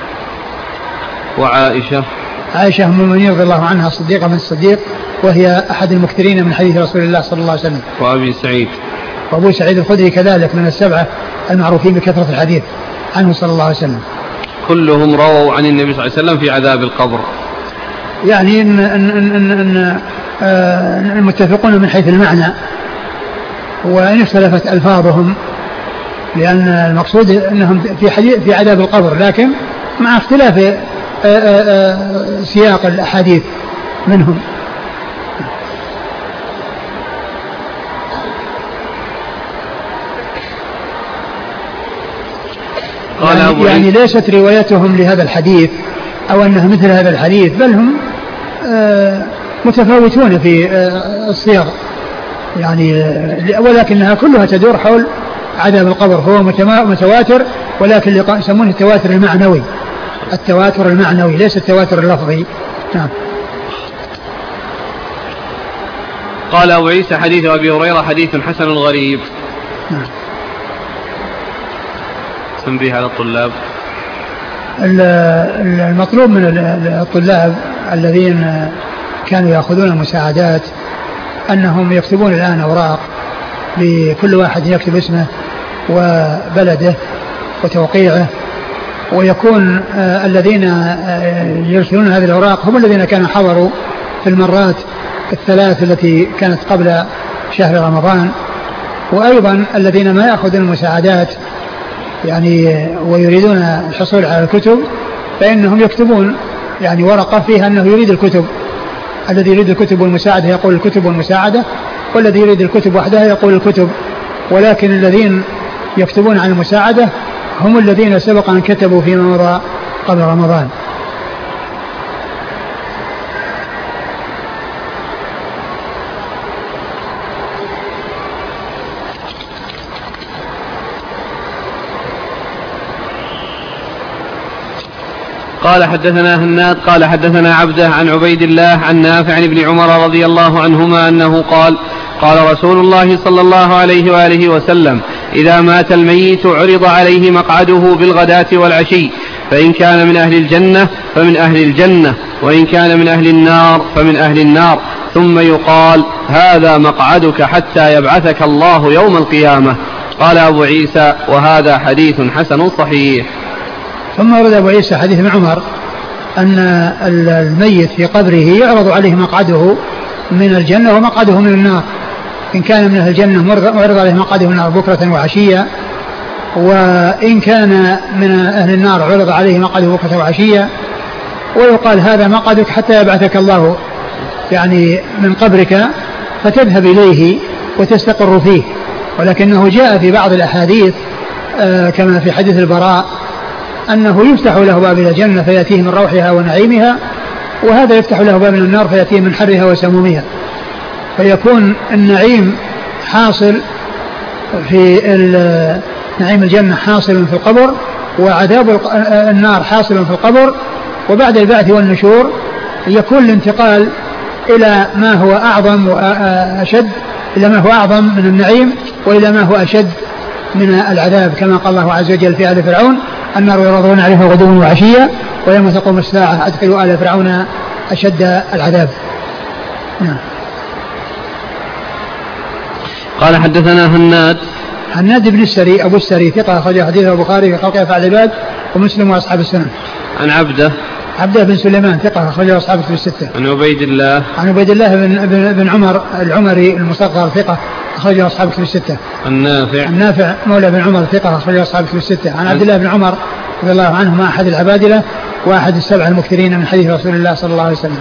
وعائشة عائشة أم المؤمنين رضي الله عنها الصديقة من الصديق، وهي أحد المكثرين من حديث رسول الله صلى الله عليه وسلم. وأبي سعيد وأبو سعيد الخدري كذلك من السبعة المعروفين بكثرة الحديث عنه صلى الله عليه وسلم. كلهم رووا عن النبي صلى الله عليه وسلم في عذاب القبر. يعني إن إن إن إن آه المتفقون من حيث المعنى، وإن اختلفت ألفاظهم، لأن المقصود أنهم في حديث في عذاب القبر، لكن مع اختلاف آآ آآ سياق الأحاديث منهم. يعني, يعني ليست روايتهم لهذا الحديث أو أنها مثل هذا الحديث، بل هم متفاوتون في الصيغ يعني، ولكنها كلها تدور حول عذاب القبر. هو متواتر، ولكن يسمونه التواتر المعنوي، التواتر المعنوي ليس التواتر اللفظي. نعم. قال أبو عيسى حديث أبي هريرة حديث حسن غريب. نعم. تنبيه على الطلاب. المطلوب من الطلاب الذين كانوا يأخذون المساعدات أنهم يكتبون الآن أوراق لكل واحد يكتب اسمه وبلده وتوقيعه، ويكون آه الذين آه يرسلون هذه الأوراق هم الذين كانوا حضروا في المرات الثلاث التي كانت قبل شهر رمضان، وأيضا الذين ما يأخذون المساعدات يعني ويريدون الحصول على الكتب، فإنهم يكتبون يعني ورقة فيها أنه يريد الكتب. الذي يريد الكتب والمساعدة يقول الكتب والمساعدة، والذي يريد الكتب وحدها يقول الكتب. ولكن الذين يكتبون عن المساعدة هم الذين سبق أن كتبوا فيما مضى قبل رمضان. قال حدثنا هناد قال حدثنا عبده عن عبيد الله عن نافع عن ابن عمر رضي الله عنهما أنه قال قال رسول الله صلى الله عليه وآله وسلم إذا مات الميت عرض عليه مقعده بالغداة والعشي فإن كان من أهل الجنة فمن أهل الجنة وإن كان من أهل النار فمن أهل النار ثم يقال هذا مقعدك حتى يبعثك الله يوم القيامة. قال أبو عيسى وهذا حديث حسن صحيح. ثم ورد أبو عيسى حديث ابن عمر أن الميت في قبره يعرض عليه مقعده من الجنة ومقعده من النار. إن كان من أهل الجنة معرض عليه مقعده من النار بكرة وعشية، وإن كان من أهل النار عرض عليه مقعده بكرة وعشية. ويقال هذا مقعدك حتى يبعثك الله يعني من قبرك فتذهب إليه وتستقر فيه. ولكنه جاء في بعض الأحاديث آه كما في حديث البراء أنه يفتح له باب إلى الجنة فيأتيه من روحها ونعيمها، وهذا يفتح له باب إلى النار فيأتيه من حرها وسمومها، فيكون النعيم حاصل في نعيم الجنة حاصل في القبر، وعذاب النار حاصل في القبر، وبعد البعث والنشور يكون الانتقال إلى ما هو أعظم وأشد، إلى ما هو أعظم من النعيم وإلى ما هو أشد من العذاب، كما قال الله عز وجل في آل فرعون النار يعرضون عليها غدوا وعشيا ويوم تقوم الساعة أدخلوا آل فرعون أشد العذاب. نعم. قال حدثنا هناد هناد بن السري أبو السري ثقة أخرج حديثه البخاري في خلق أفعال العباد ومسلم وأصحاب السنن. عن عبده عبده بن سليمان ثقة أخرجه أصحاب الكتب الستة. عن عبيد الله عن عبيد الله بن, بن, بن عمر العمري المصغر ثقة أخرجه أصحاب الكتب الستة. عن نافع عن نافع مولى بن عمر ثقة أخرجه أصحاب الكتب الستة. عن عبد الله بن عمر رضي الله عنهما أحد العبادلة وأحد السبع المكثرين من حديث رسول الله صلى الله عليه وسلم.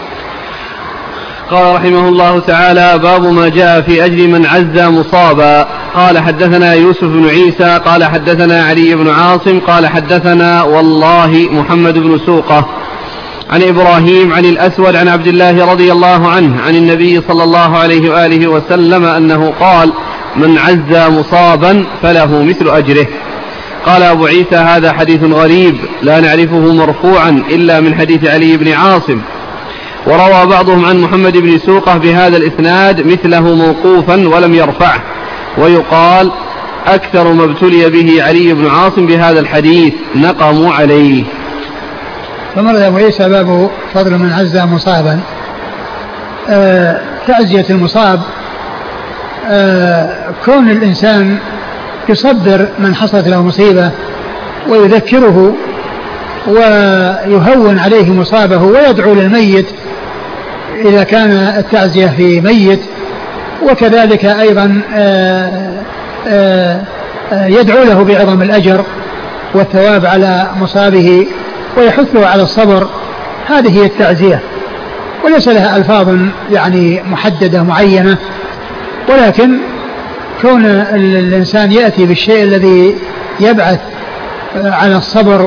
قال رحمه الله تعالى باب ما جاء في أجل من عز مصابا. قال حدثنا يوسف بن عيسى قال حدثنا علي بن عاصم قال حدثنا والله محمد بن سوقة عن إبراهيم عن الأسود عن عبد الله رضي الله عنه عن النبي صلى الله عليه وآله وسلم أنه قال من عز مصابا فله مثل أجره. قال أبو عيسى هذا حديث غريب لا نعرفه مرفوعا إلا من حديث علي بن عاصم، وروى بعضهم عن محمد بن سوقة بهذا الإسناد مثله موقوفا ولم يرفعه، ويقال أكثر ما ابتلي به علي بن عاصم بهذا الحديث نقموا عليه. فمرد أبو عيسى باب فضل من عز مصابا. آه تعزية المصاب آه كون الإنسان يصبر من حصلت له مصيبة ويذكره ويهون عليه مصابه ويدعو للميت إذا كان التعزية في ميت، وكذلك أيضا آآ آآ يدعو له بعظم الأجر والثواب على مصابه ويحثه على الصبر. هذه هي التعزية، وليس لها ألفاظ يعني محددة معينة، ولكن كون الإنسان يأتي بالشيء الذي يبعث على الصبر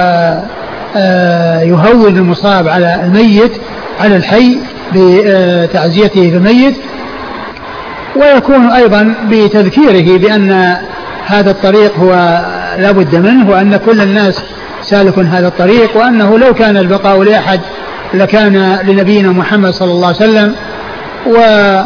ويهون المصاب على الميت على الحي بتعزيته بالميت، ويكون أيضا بتذكيره بأن هذا الطريق هو لا بد منه، وأن كل الناس سالك هذا الطريق، وأنه لو كان البقاء لأحد لكان لنبينا محمد صلى الله عليه وسلم. و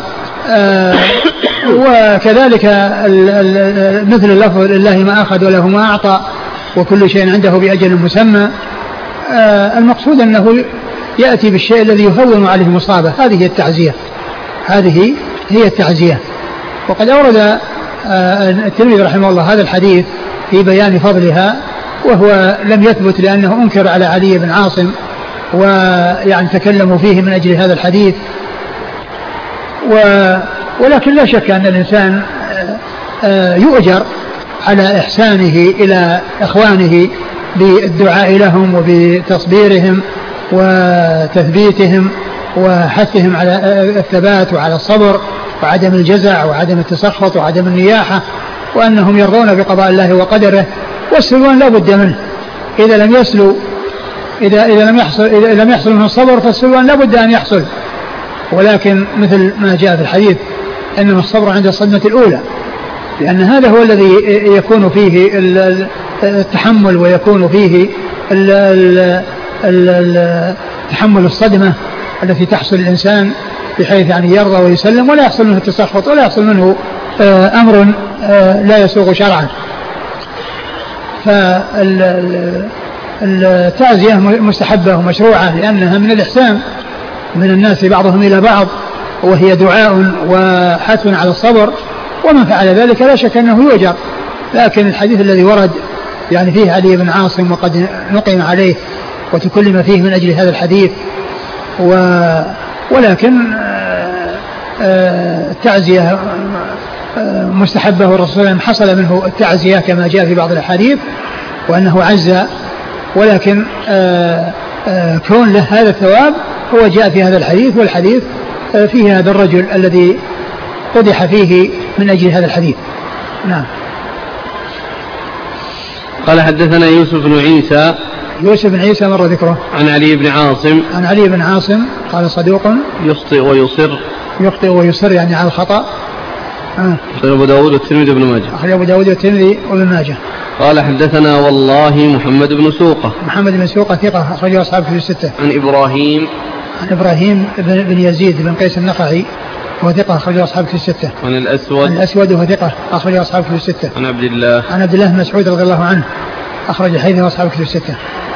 وكذلك مثل اللفظ لله ما أخذ وله ما أعطى وكل شيء عنده بأجل مسمى. المقصود أنه يأتي بالشيء الذي يهون عليه المصابة. هذه هي التعزية، هذه هي التعزية. وقد أورد الترمذي رحمه الله هذا الحديث في بيان فضلها، وهو لم يثبت لأنه أنكر على علي بن عاصم ويعني تكلموا فيه من أجل هذا الحديث. و ولكن لا شك أن الإنسان يؤجر على إحسانه إلى إخوانه بالدعاء لهم وبتصبيرهم وتثبيتهم وحثهم على الثبات وعلى الصبر وعدم الجزع وعدم التسخط وعدم النياحة، وأنهم يرضون بقضاء الله وقدره. والسلوان لا بد منه، إذا لم يسلو إذا إذا لم يحصل إذا لم يحصل منه الصبر فالسلوان لا بد أن يحصل. ولكن مثل ما جاء في الحديث أنه الصبر عند الصدمة الأولى، لأن هذا هو الذي يكون فيه التحمل ويكون فيه تحمل الصدمة التي تحصل الإنسان بحيث يعني يرضى ويسلم ولا يحصل منه التسخط ولا يحصل منه أمر لا يسوغ شرعا. فالتعزية مستحبة ومشروعة لأنها من الإحسان من الناس بعضهم إلى بعض، وهي دعاء وحث على الصبر، ومن فعل ذلك لا شك أنه يؤجر. لكن الحديث الذي ورد يعني فيه علي بن عاصم وقد نقم عليه وتكلم فيه من أجل هذا الحديث، و ولكن التعزية مستحبة، والرسول صلى الله عليه وسلم حصل منه التعزية كما جاء في بعض الأحاديث وأنه عز، ولكن كون له هذا الثواب هو جاء في هذا الحديث، والحديث فيه هذا الرجل الذي قدح فيه من أجل هذا الحديث. نعم. قال حدثنا يوسف بن عيسى. يوسف بن عيسى مر ذكره. عن علي بن عاصم. عن علي بن عاصم قال صدوق يخطئ ويصر. يخطئ ويصر يعني على الخطأ. آه. أبو داود والترمذي وابن ماجه. أخرج أبو داود والترمذي وابن ماجه. قال حدثنا والله محمد بن سوقة. محمد بن سوقة ثقة أخرجه أصحاب كتب الستة. عن إبراهيم. عن إبراهيم بن يزيد بن قيس النخعي وهو ثقة أخرجه أصحاب كتب الستة. عن الأسود. عن الأسود وهو ثقة أخرجه أصحاب كتب الستة. عن عبد الله. عن عبد الله بن مسعود رضي الله عنه أخرج حديثه أصحاب كتب الستة.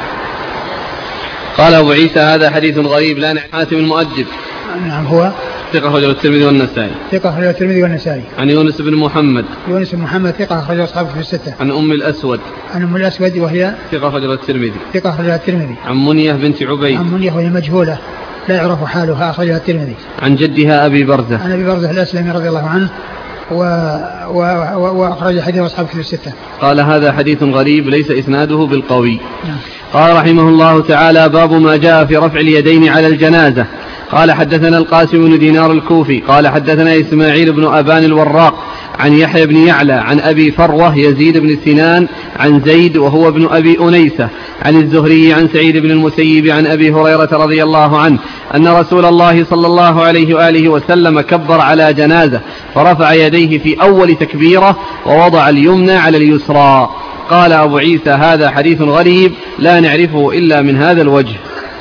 قال أبو عيسى هذا حديث غريب لا نعرف. حاتم المؤدب. نعم هو ثقة أخرجه الترمذي والنسائي. ثقة أخرجه الترمذي والنسائي. عن يونس بن محمد. يونس بن محمد ثقة أخرجه أصحاب كتب الستة. عن أم الأسود. عن أم الأسود وهي ثقة أخرجه الترمذي. ثقة أخرجه الترمذي. عن منية بنت عبيد. عن منية وهي مجهولة لا يعرف حالها أخرجها الترمذي. عن جدها أبي برزة. عن أبي برزة الأسلمي رضي الله عنه و... و... و... وأخرج حديثه أصحاب كتب الستة. قال هذا حديث غريب ليس إسناده بالقوي. نعم. قال رحمه الله تعالى باب ما جاء في رفع اليدين على الجنازة. قال حدثنا القاسم بن دينار الكوفي قال حدثنا إسماعيل بن أبان الوراق عن يحيى بن يعلى عن أبي فروة يزيد بن سنان عن زيد وهو ابن أبي أنيسة عن الزهري عن سعيد بن المسيب عن أبي هريرة رضي الله عنه أن رسول الله صلى الله عليه وآله وسلم كبر على جنازة فرفع يديه في أول تكبيرة ووضع اليمنى على اليسرى. قال أبو عيسى هذا حديث غريب لا نعرفه إلا من هذا الوجه.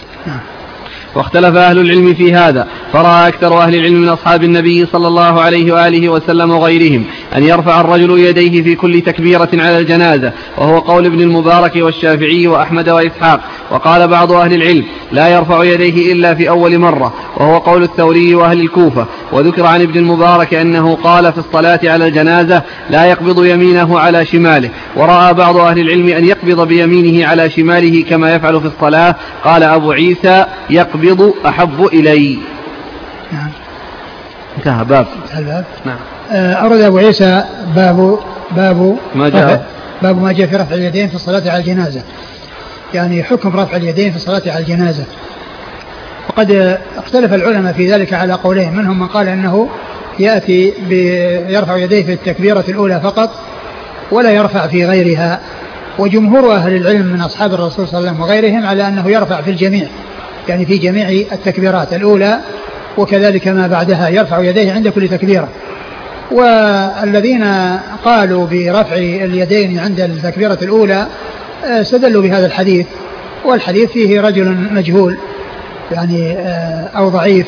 واختلف أهل العلم في هذا، فرأى أكثر أهل العلم من أصحاب النبي صلى الله عليه وآله وسلم وغيرهم أن يرفع الرجل يديه في كل تكبيرة على الجنازة، وهو قول ابن المبارك والشافعي وأحمد وإسحاق. وقال بعض أهل العلم لا يرفع يديه إلا في أول مرة، وهو قول الثوري وأهل الكوفة. وذكر عن ابن المبارك أنه قال في الصلاة على الجنازة لا يقبض يمينه على شماله. ورأى بعض أهل العلم أن يقبض بيمينه على شماله كما يفعل في الصلاة. قال أبو عيسى يقبض أحب إلي. نعم. انتهى باب. الباب. نعم. أورد أبو عيسى باب باب ما جاء باب ما جاء في رفع اليدين في الصلاة على الجنازة، يعني حكم رفع اليدين في الصلاة على الجنازة. وقد اختلف العلماء في ذلك على قولين، منهم من قال أنه يأتي يرفع يديه في التكبيرة الأولى فقط ولا يرفع في غيرها، وجمهور أهل العلم من أصحاب الرسول صلى الله عليه وسلم وغيرهم على أنه يرفع في الجميع، يعني في جميع التكبيرات الأولى وكذلك ما بعدها يرفع يديه عند كل تكبيرة. والذين قالوا برفع اليدين عند التكبيرة الأولى استدلوا بهذا الحديث، والحديث فيه رجل مجهول يعني أو ضعيف.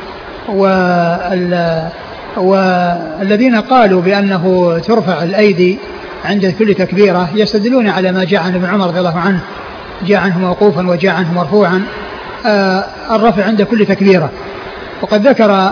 والذين قالوا بأنه ترفع الأيدي عند كل تكبيرة يستدلون على ما جاء عن ابن عمر رضي الله عنه، جاء عنه موقوفا وجاء عنه مرفوعا الرفع عند كل تكبيرة. وقد ذكر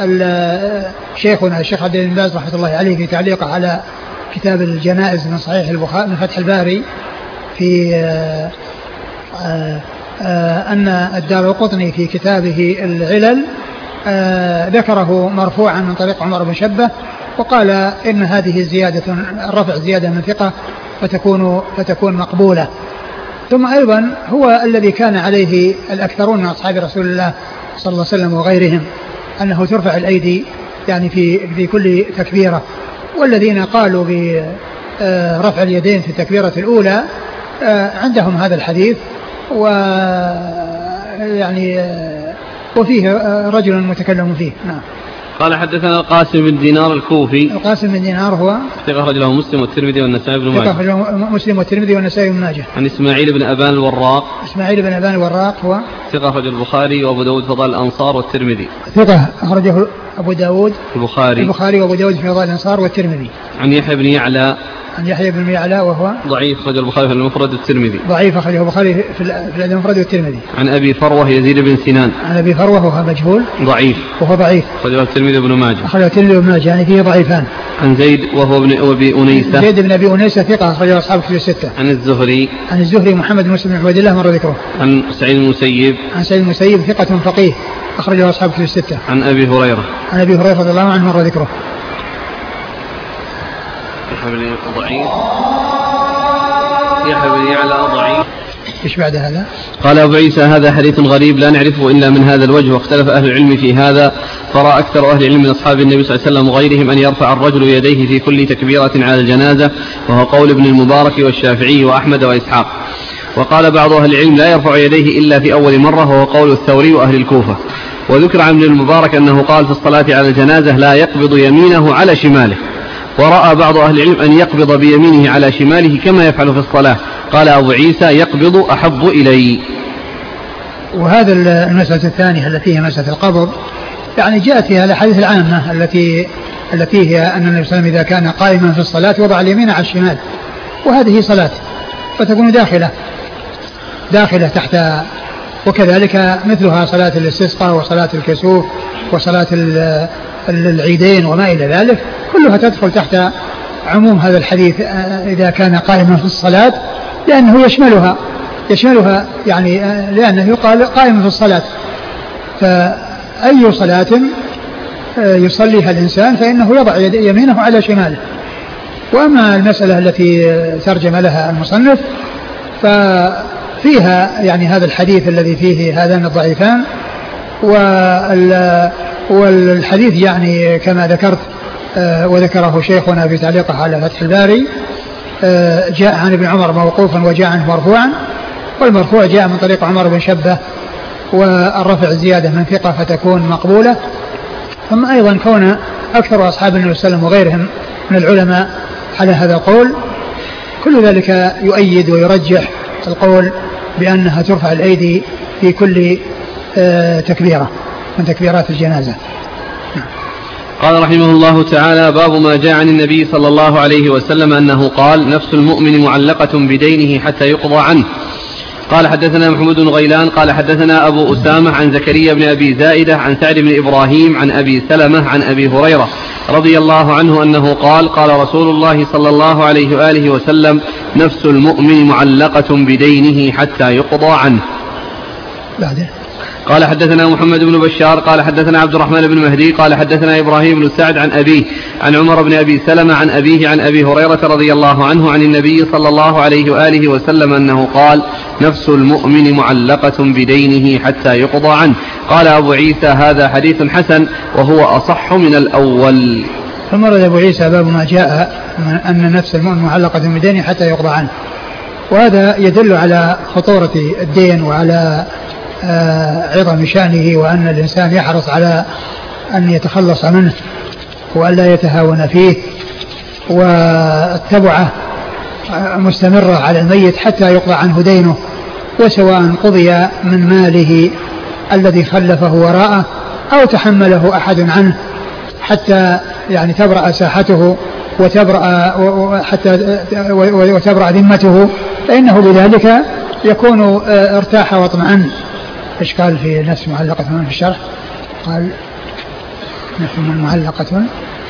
شيخنا الشيخ عبد العزيز بن باز رحمة الله عليه في تعليقه على كتاب الجنائز من صحيح البخاري من فتح الباري في آآ آآ أن الدارقطني في كتابه العلل ذكره مرفوعا من طريق عمر بن شبه، وقال إن هذه زيادة الرفع زيادة من ثقة فتكون فتكون مقبولة. ثم أيضا هو الذي كان عليه الأكثرون من أصحاب رسول الله صلى الله عليه وسلم وغيرهم، أنه ترفع الأيدي يعني في في كل تكبيرة. والذين قالوا برفع اليدين في التكبيرة الأولى عندهم هذا الحديث، و يعني وفيه رجل متكلم فيه. نعم. قال حدثنا القاسم بن دينار الكوفي. القاسم بن دينار هو ثقة أخرج له مسلم والترمذي والنسائي بن ماجه. ثقة مسلم والترمذي والنسائي بن ماجه. عن إسماعيل بن أبان الوراق. إسماعيل بن أبان الوراق هو ثقة أخرج البخاري وأبو داود فضائل الأنصار والترمذي. ثقة أخرجه أبو داود البخاري البخاري وأبو داود في فضائل الأنصار والترمذي. عن يحيى بن يعلى. عن يحيى بن يعلى وهو ضعيف أخرجه البخاري في المفرد والترمذي. ضعيف أخرجه البخاري في المفرد والترمذي. عن أبي فروة يزيد بن سنان. عن أبي فروة وهو مجهول ضعيف وهو ضعيف أخرجه الترمذي بن ماجه. أخرجه الترمذي بن ماجه يعني فيه ضعيفان. عن زيد وهو ابن أبي أنيسة. زيد بن أبي أنيسة ثقة أخرجه أصحاب كتب الستة. عن الزهري. عن الزهري محمد بن مسلم بن عبد الله مر ذكره. عن سعيد المسيب. عن سعيد المسيب ثقة فقيه أخرجه أصحاب كتب الستة. عن أبي هريرة. عن أبي هريرة رضي الله عنه مر ذكره. ضعيف يحيى بن يعلى ضعيف. ايش بعد هذا؟ قال أبو عيسى هذا حديث غريب لا نعرفه إلا من هذا الوجه، واختلف أهل العلم في هذا، فرأى أكثر أهل العلم من أصحاب النبي صلى الله عليه وسلم وغيرهم أن يرفع الرجل يديه في كل تكبيرة على الجنازة، وهو قول ابن المبارك والشافعي وأحمد وإسحاق. وقال بعض أهل العلم لا يرفع يديه إلا في أول مرة، وهو قول الثوري وأهل الكوفة. وذكر عن ابن المبارك أنه قال في الصلاة على الجنازة لا يقبض يمينه على شماله، ورأى بعض أهل العلم أن يقبض بيمينه على شماله كما يفعل في الصلاة. قال أبو عيسى يقبض أحب إلي. وهذا المسألة الثانية التي هي مسألة القبض يعني جاءت فيها الأحاديث العامة التي التي هي أن النبي صلى الله عليه وسلم إذا كان قائما في الصلاة وضع اليمين على الشمال، وهذه صلاة فتكون داخلة داخلة تحت. وكذلك مثلها صلاة الاستسقاء وصلاة الكسوف وصلاة العيدين وما إلى ذلك كلها تدخل تحت عموم هذا الحديث إذا كان قائما في الصلاة، لأنه يشملها يشملها يعني لأنه يقال قائم في الصلاة. فأي صلاة يصليها الإنسان فإنه يضع يمينه على شماله. وأما المسألة التي ترجم لها المصنف ففيها يعني هذا الحديث الذي فيه هذان الضعيفان، والحديث يعني كما ذكرت وذكره شيخنا في تعليقه على فتح الباري جاء عن ابن عمر موقوفا وجاء عنه مرفوعا، والمرفوع جاء من طريق عمر بن شبه، والرفع زيادة من ثقة فتكون مقبولة. ثم أيضا كون أكثر أصحاب النبي صلى الله عليه وسلم وغيرهم من العلماء على هذا القول، كل ذلك يؤيد ويرجح القول بأنها ترفع الأيدي في كل تكبيرة من تكبيرات الجنازة. قال رحمه الله تعالى باب ما جاء عن النبي صلى الله عليه وسلم أنه قال نفس المؤمن معلقة بدينه حتى يقضى عنه. قال حدثنا محمود بن غيلان قال حدثنا أبو أسامة عن زكريا بن أبي زائدة عن سعد بن إبراهيم عن أبي سلمة عن أبي هريرة رضي الله عنه أنه قال قال رسول الله صلى الله عليه وآله وسلم نفس المؤمن معلقة بدينه حتى يقضى عنه. بعده قال حدثنا محمد بن بشار قال حدثنا عبد الرحمن بن مهدي قال حدثنا إبراهيم بن سعد عن أبيه عن عمر بن أبي سلمة عن أبيه عن أبي هريرة رضي الله عنه عن النبي صلى الله عليه وآله وسلم أنه قال نفس المؤمن معلقة بدينه حتى يقضى عنه. قال أبو عيسى هذا حديث حسن وهو أصح من الأول. ثم رد أبو عيسى باب ما جاء أن نفس المؤمن معلقة بدينه حتى يقضى عنه، وهذا يدل على خطورة الدين وعلى عظم شأنه، وأن الإنسان يحرص على أن يتخلص منه وأن لا يتهاون فيه، والتبعة مستمرة على الميت حتى يقضى عنه دينه، وسواء قضي من ماله الذي خلفه وراءه أو تحمله أحد عنه حتى يعني تبرأ ساحته وتبرأ حتى وتبرأ ذمته، فإنه بذلك يكون ارتاح واطمأن. ايش قال في نفس معلقة في الشرح؟ قال نفس معلقة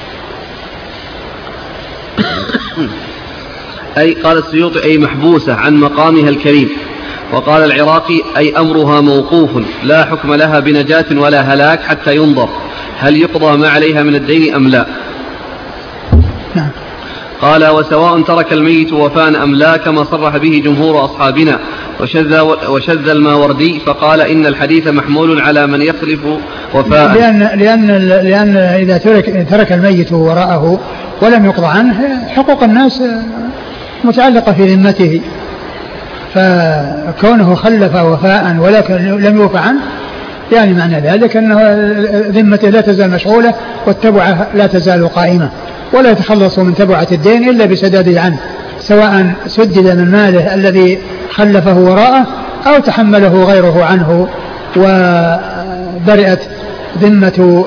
أي قال السيوطي أي محبوسة عن مقامها الكريم. وقال العراقي أي أمرها موقوف لا حكم لها بنجاة ولا هلاك حتى ينظر هل يقضى ما عليها من الدين أم لا. نعم. قال وسواء ترك الميت وفاء أم لا كما صرح به جمهور أصحابنا. وشذ, وشذ الماوردي فقال إن الحديث محمول على من يخلف وفاء، لأن, لأن, لأن إذا ترك, ترك الميت وراءه ولم يقضى عنه حقوق الناس متعلقة في ذمته، فكونه خلف وفاء ولكن لم يوفى عنه يعني معنى ذلك أنه ذمته لا تزال مشغولة والتبعة لا تزال قائمة، ولا يتخلص من تبعة الدين إلا بسداده عنه، سواء سدد من ماله الذي خلفه وراءه أو تحمله غيره عنه وبرئت ذمة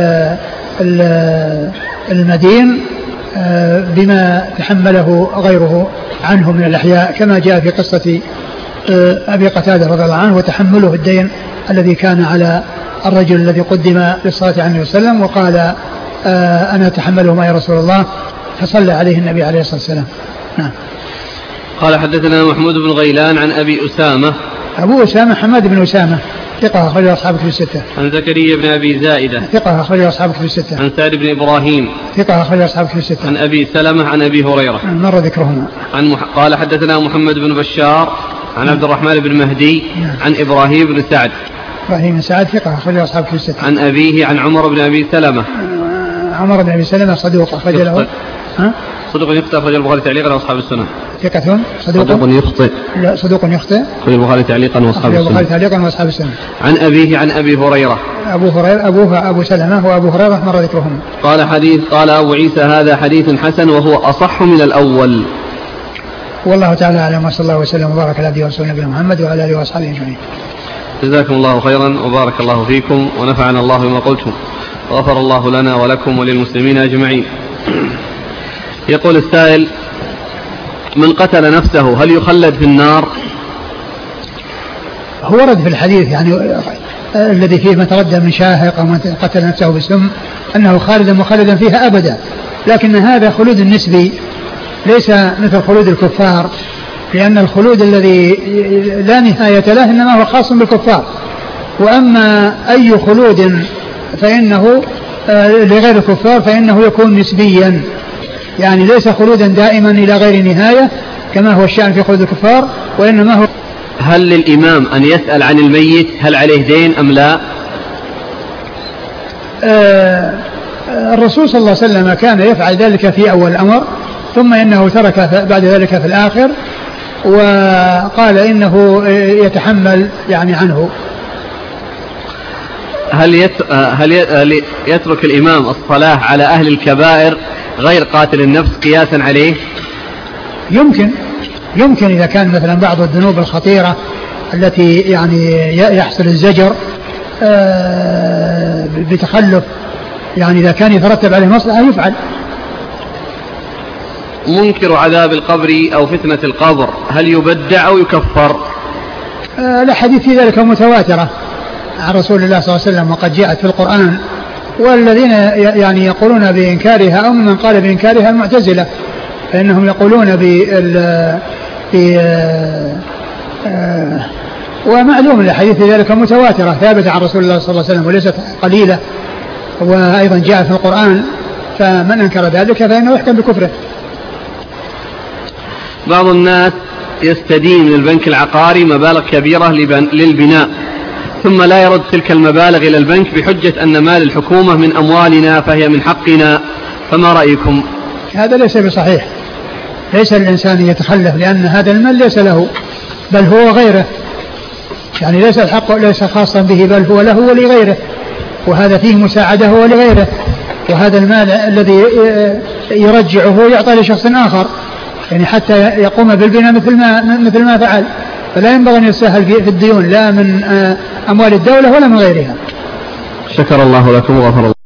المدين بما تحمله غيره عنه من الأحياء، كما جاء في قصة أبي قتادة رضي الله عنه وتحمله الدين الذي كان على الرجل الذي قدم للصلاة عليه وسلم وقال أنا أتحمله ما يا رسول الله، فصلى عليه النبي عليه الصلاة والسلام. نعم. قال حدثنا محمود بن غيلان عن أبي أسامة. أبو أسامة حماد بن أسامة ثقة أخرج أصحاب كتب الستة. عن زكريا بن أبي زائدة ثقة أخرج أصحاب كتب الستة. عن سعد بن إبراهيم ثقة أخرج أصحاب كتب الستة. عن أبي سلمة عن أبي هريرة مر ذكرهما. عن مح... قال حدثنا محمد بن بشار عن عبد الرحمن بن مهدي عن إبراهيم بن سعد. إبراهيم بن سعد ثقة أخرج أصحاب كتب الستة. عن أبيه عن عمر بن أبي سلمة. عمر بن أبي سلمة صدوق أخرج له. ها؟ صدوق يخطئ أخرج البخاري تعليقا وأصحاب السنة. ثقة صدوق. صدوق يخطئ. لا صدوق يخطئ. أخرج البخاري تعليقا وأصحاب السنة. البخاري تعليقا وأصحاب السنة. عن أبيه عن أبي هريرة. أبو هريرة أبوه أبو سلمة وأبو هريرة مر ذكرهم. قال حديث قال أبو عيسى هذا حديث حسن وهو أصح من الأول. والله تعالى أعلم وصلى الله وسلم وبارك على عبده ورسوله نبينا محمد وعلى آله وأصحابه أجمعين. جزاكم الله خيرا وبارك الله فيكم ونفعنا الله بما قلتم وغفر الله لنا ولكم وللمسلمين أجمعين. يقول السائل: من قتل نفسه هل يخلد في النار؟ هو ورد في الحديث يعني الذي فيه من تردى من شاهق أو من قتل نفسه بسم أنه خالدا مخلدا فيها أبدا، لكن هذا خلود نسبي ليس مثل خلود الكفار، لأن الخلود الذي لا نهاية له إنما هو خاص بالكفار، وأما أي خلود فإنه لغير الكفار فإنه يكون نسبيا، يعني ليس خلودا دائما إلى غير نهاية كما هو الشأن في خلود الكفار، وإنما هو. هل للإمام أن يسأل عن الميت هل عليه دين أم لا؟ آه الرسول صلى الله عليه وسلم كان يفعل ذلك في أول الأمر، ثم إنه ترك بعد ذلك في الآخر، وقال إنه يتحمل يعني عنه. هل هل يترك الإمام الصلاة على أهل الكبائر غير قاتل النفس قياسا عليه؟ يمكن يمكن إذا كان مثلا بعض الذنوب الخطيرة التي يعني يحصل الزجر بتخلف، يعني إذا كان يترتب عليه مصلحة يفعل. منكر عذاب القبر أو فتنة القبر هل يبدع أو يكفر؟ الأحاديث في ذلك متواترة عن رسول الله صلى الله عليه وسلم وقد جاءت في القرآن، والذين يعني يقولون بإنكارها أو من قال بإنكارها المعتزلة، فإنهم يقولون بال ومعلوم الأحاديث في ذلك متواترة ثابتة عن رسول الله صلى الله عليه وسلم وليست قليلة، وأيضا جاء في القرآن، فمن أنكر ذلك فإنه يحكم بكفره. بعض الناس يستدين من البنك العقاري مبالغ كبيرة للبناء ثم لا يرد تلك المبالغ إلى البنك بحجة أن مال الحكومة من أموالنا فهي من حقنا، فما رأيكم؟ هذا ليس بصحيح، ليس الإنسان يتخلف لأن هذا المال ليس له بل هو غيره، يعني ليس الحق ليس خاصا به بل هو له ولغيره، وهذا فيه مساعدة هو لغيره، وهذا المال الذي يرجعه يعطى لشخص آخر، يعني حتى يقوم بالبناء مثل ما مثل ما فعل، فلا ينبغي أن يسهل في الديون لا من أموال الدولة ولا من غيرها. شكر الله لكم وغفر الله.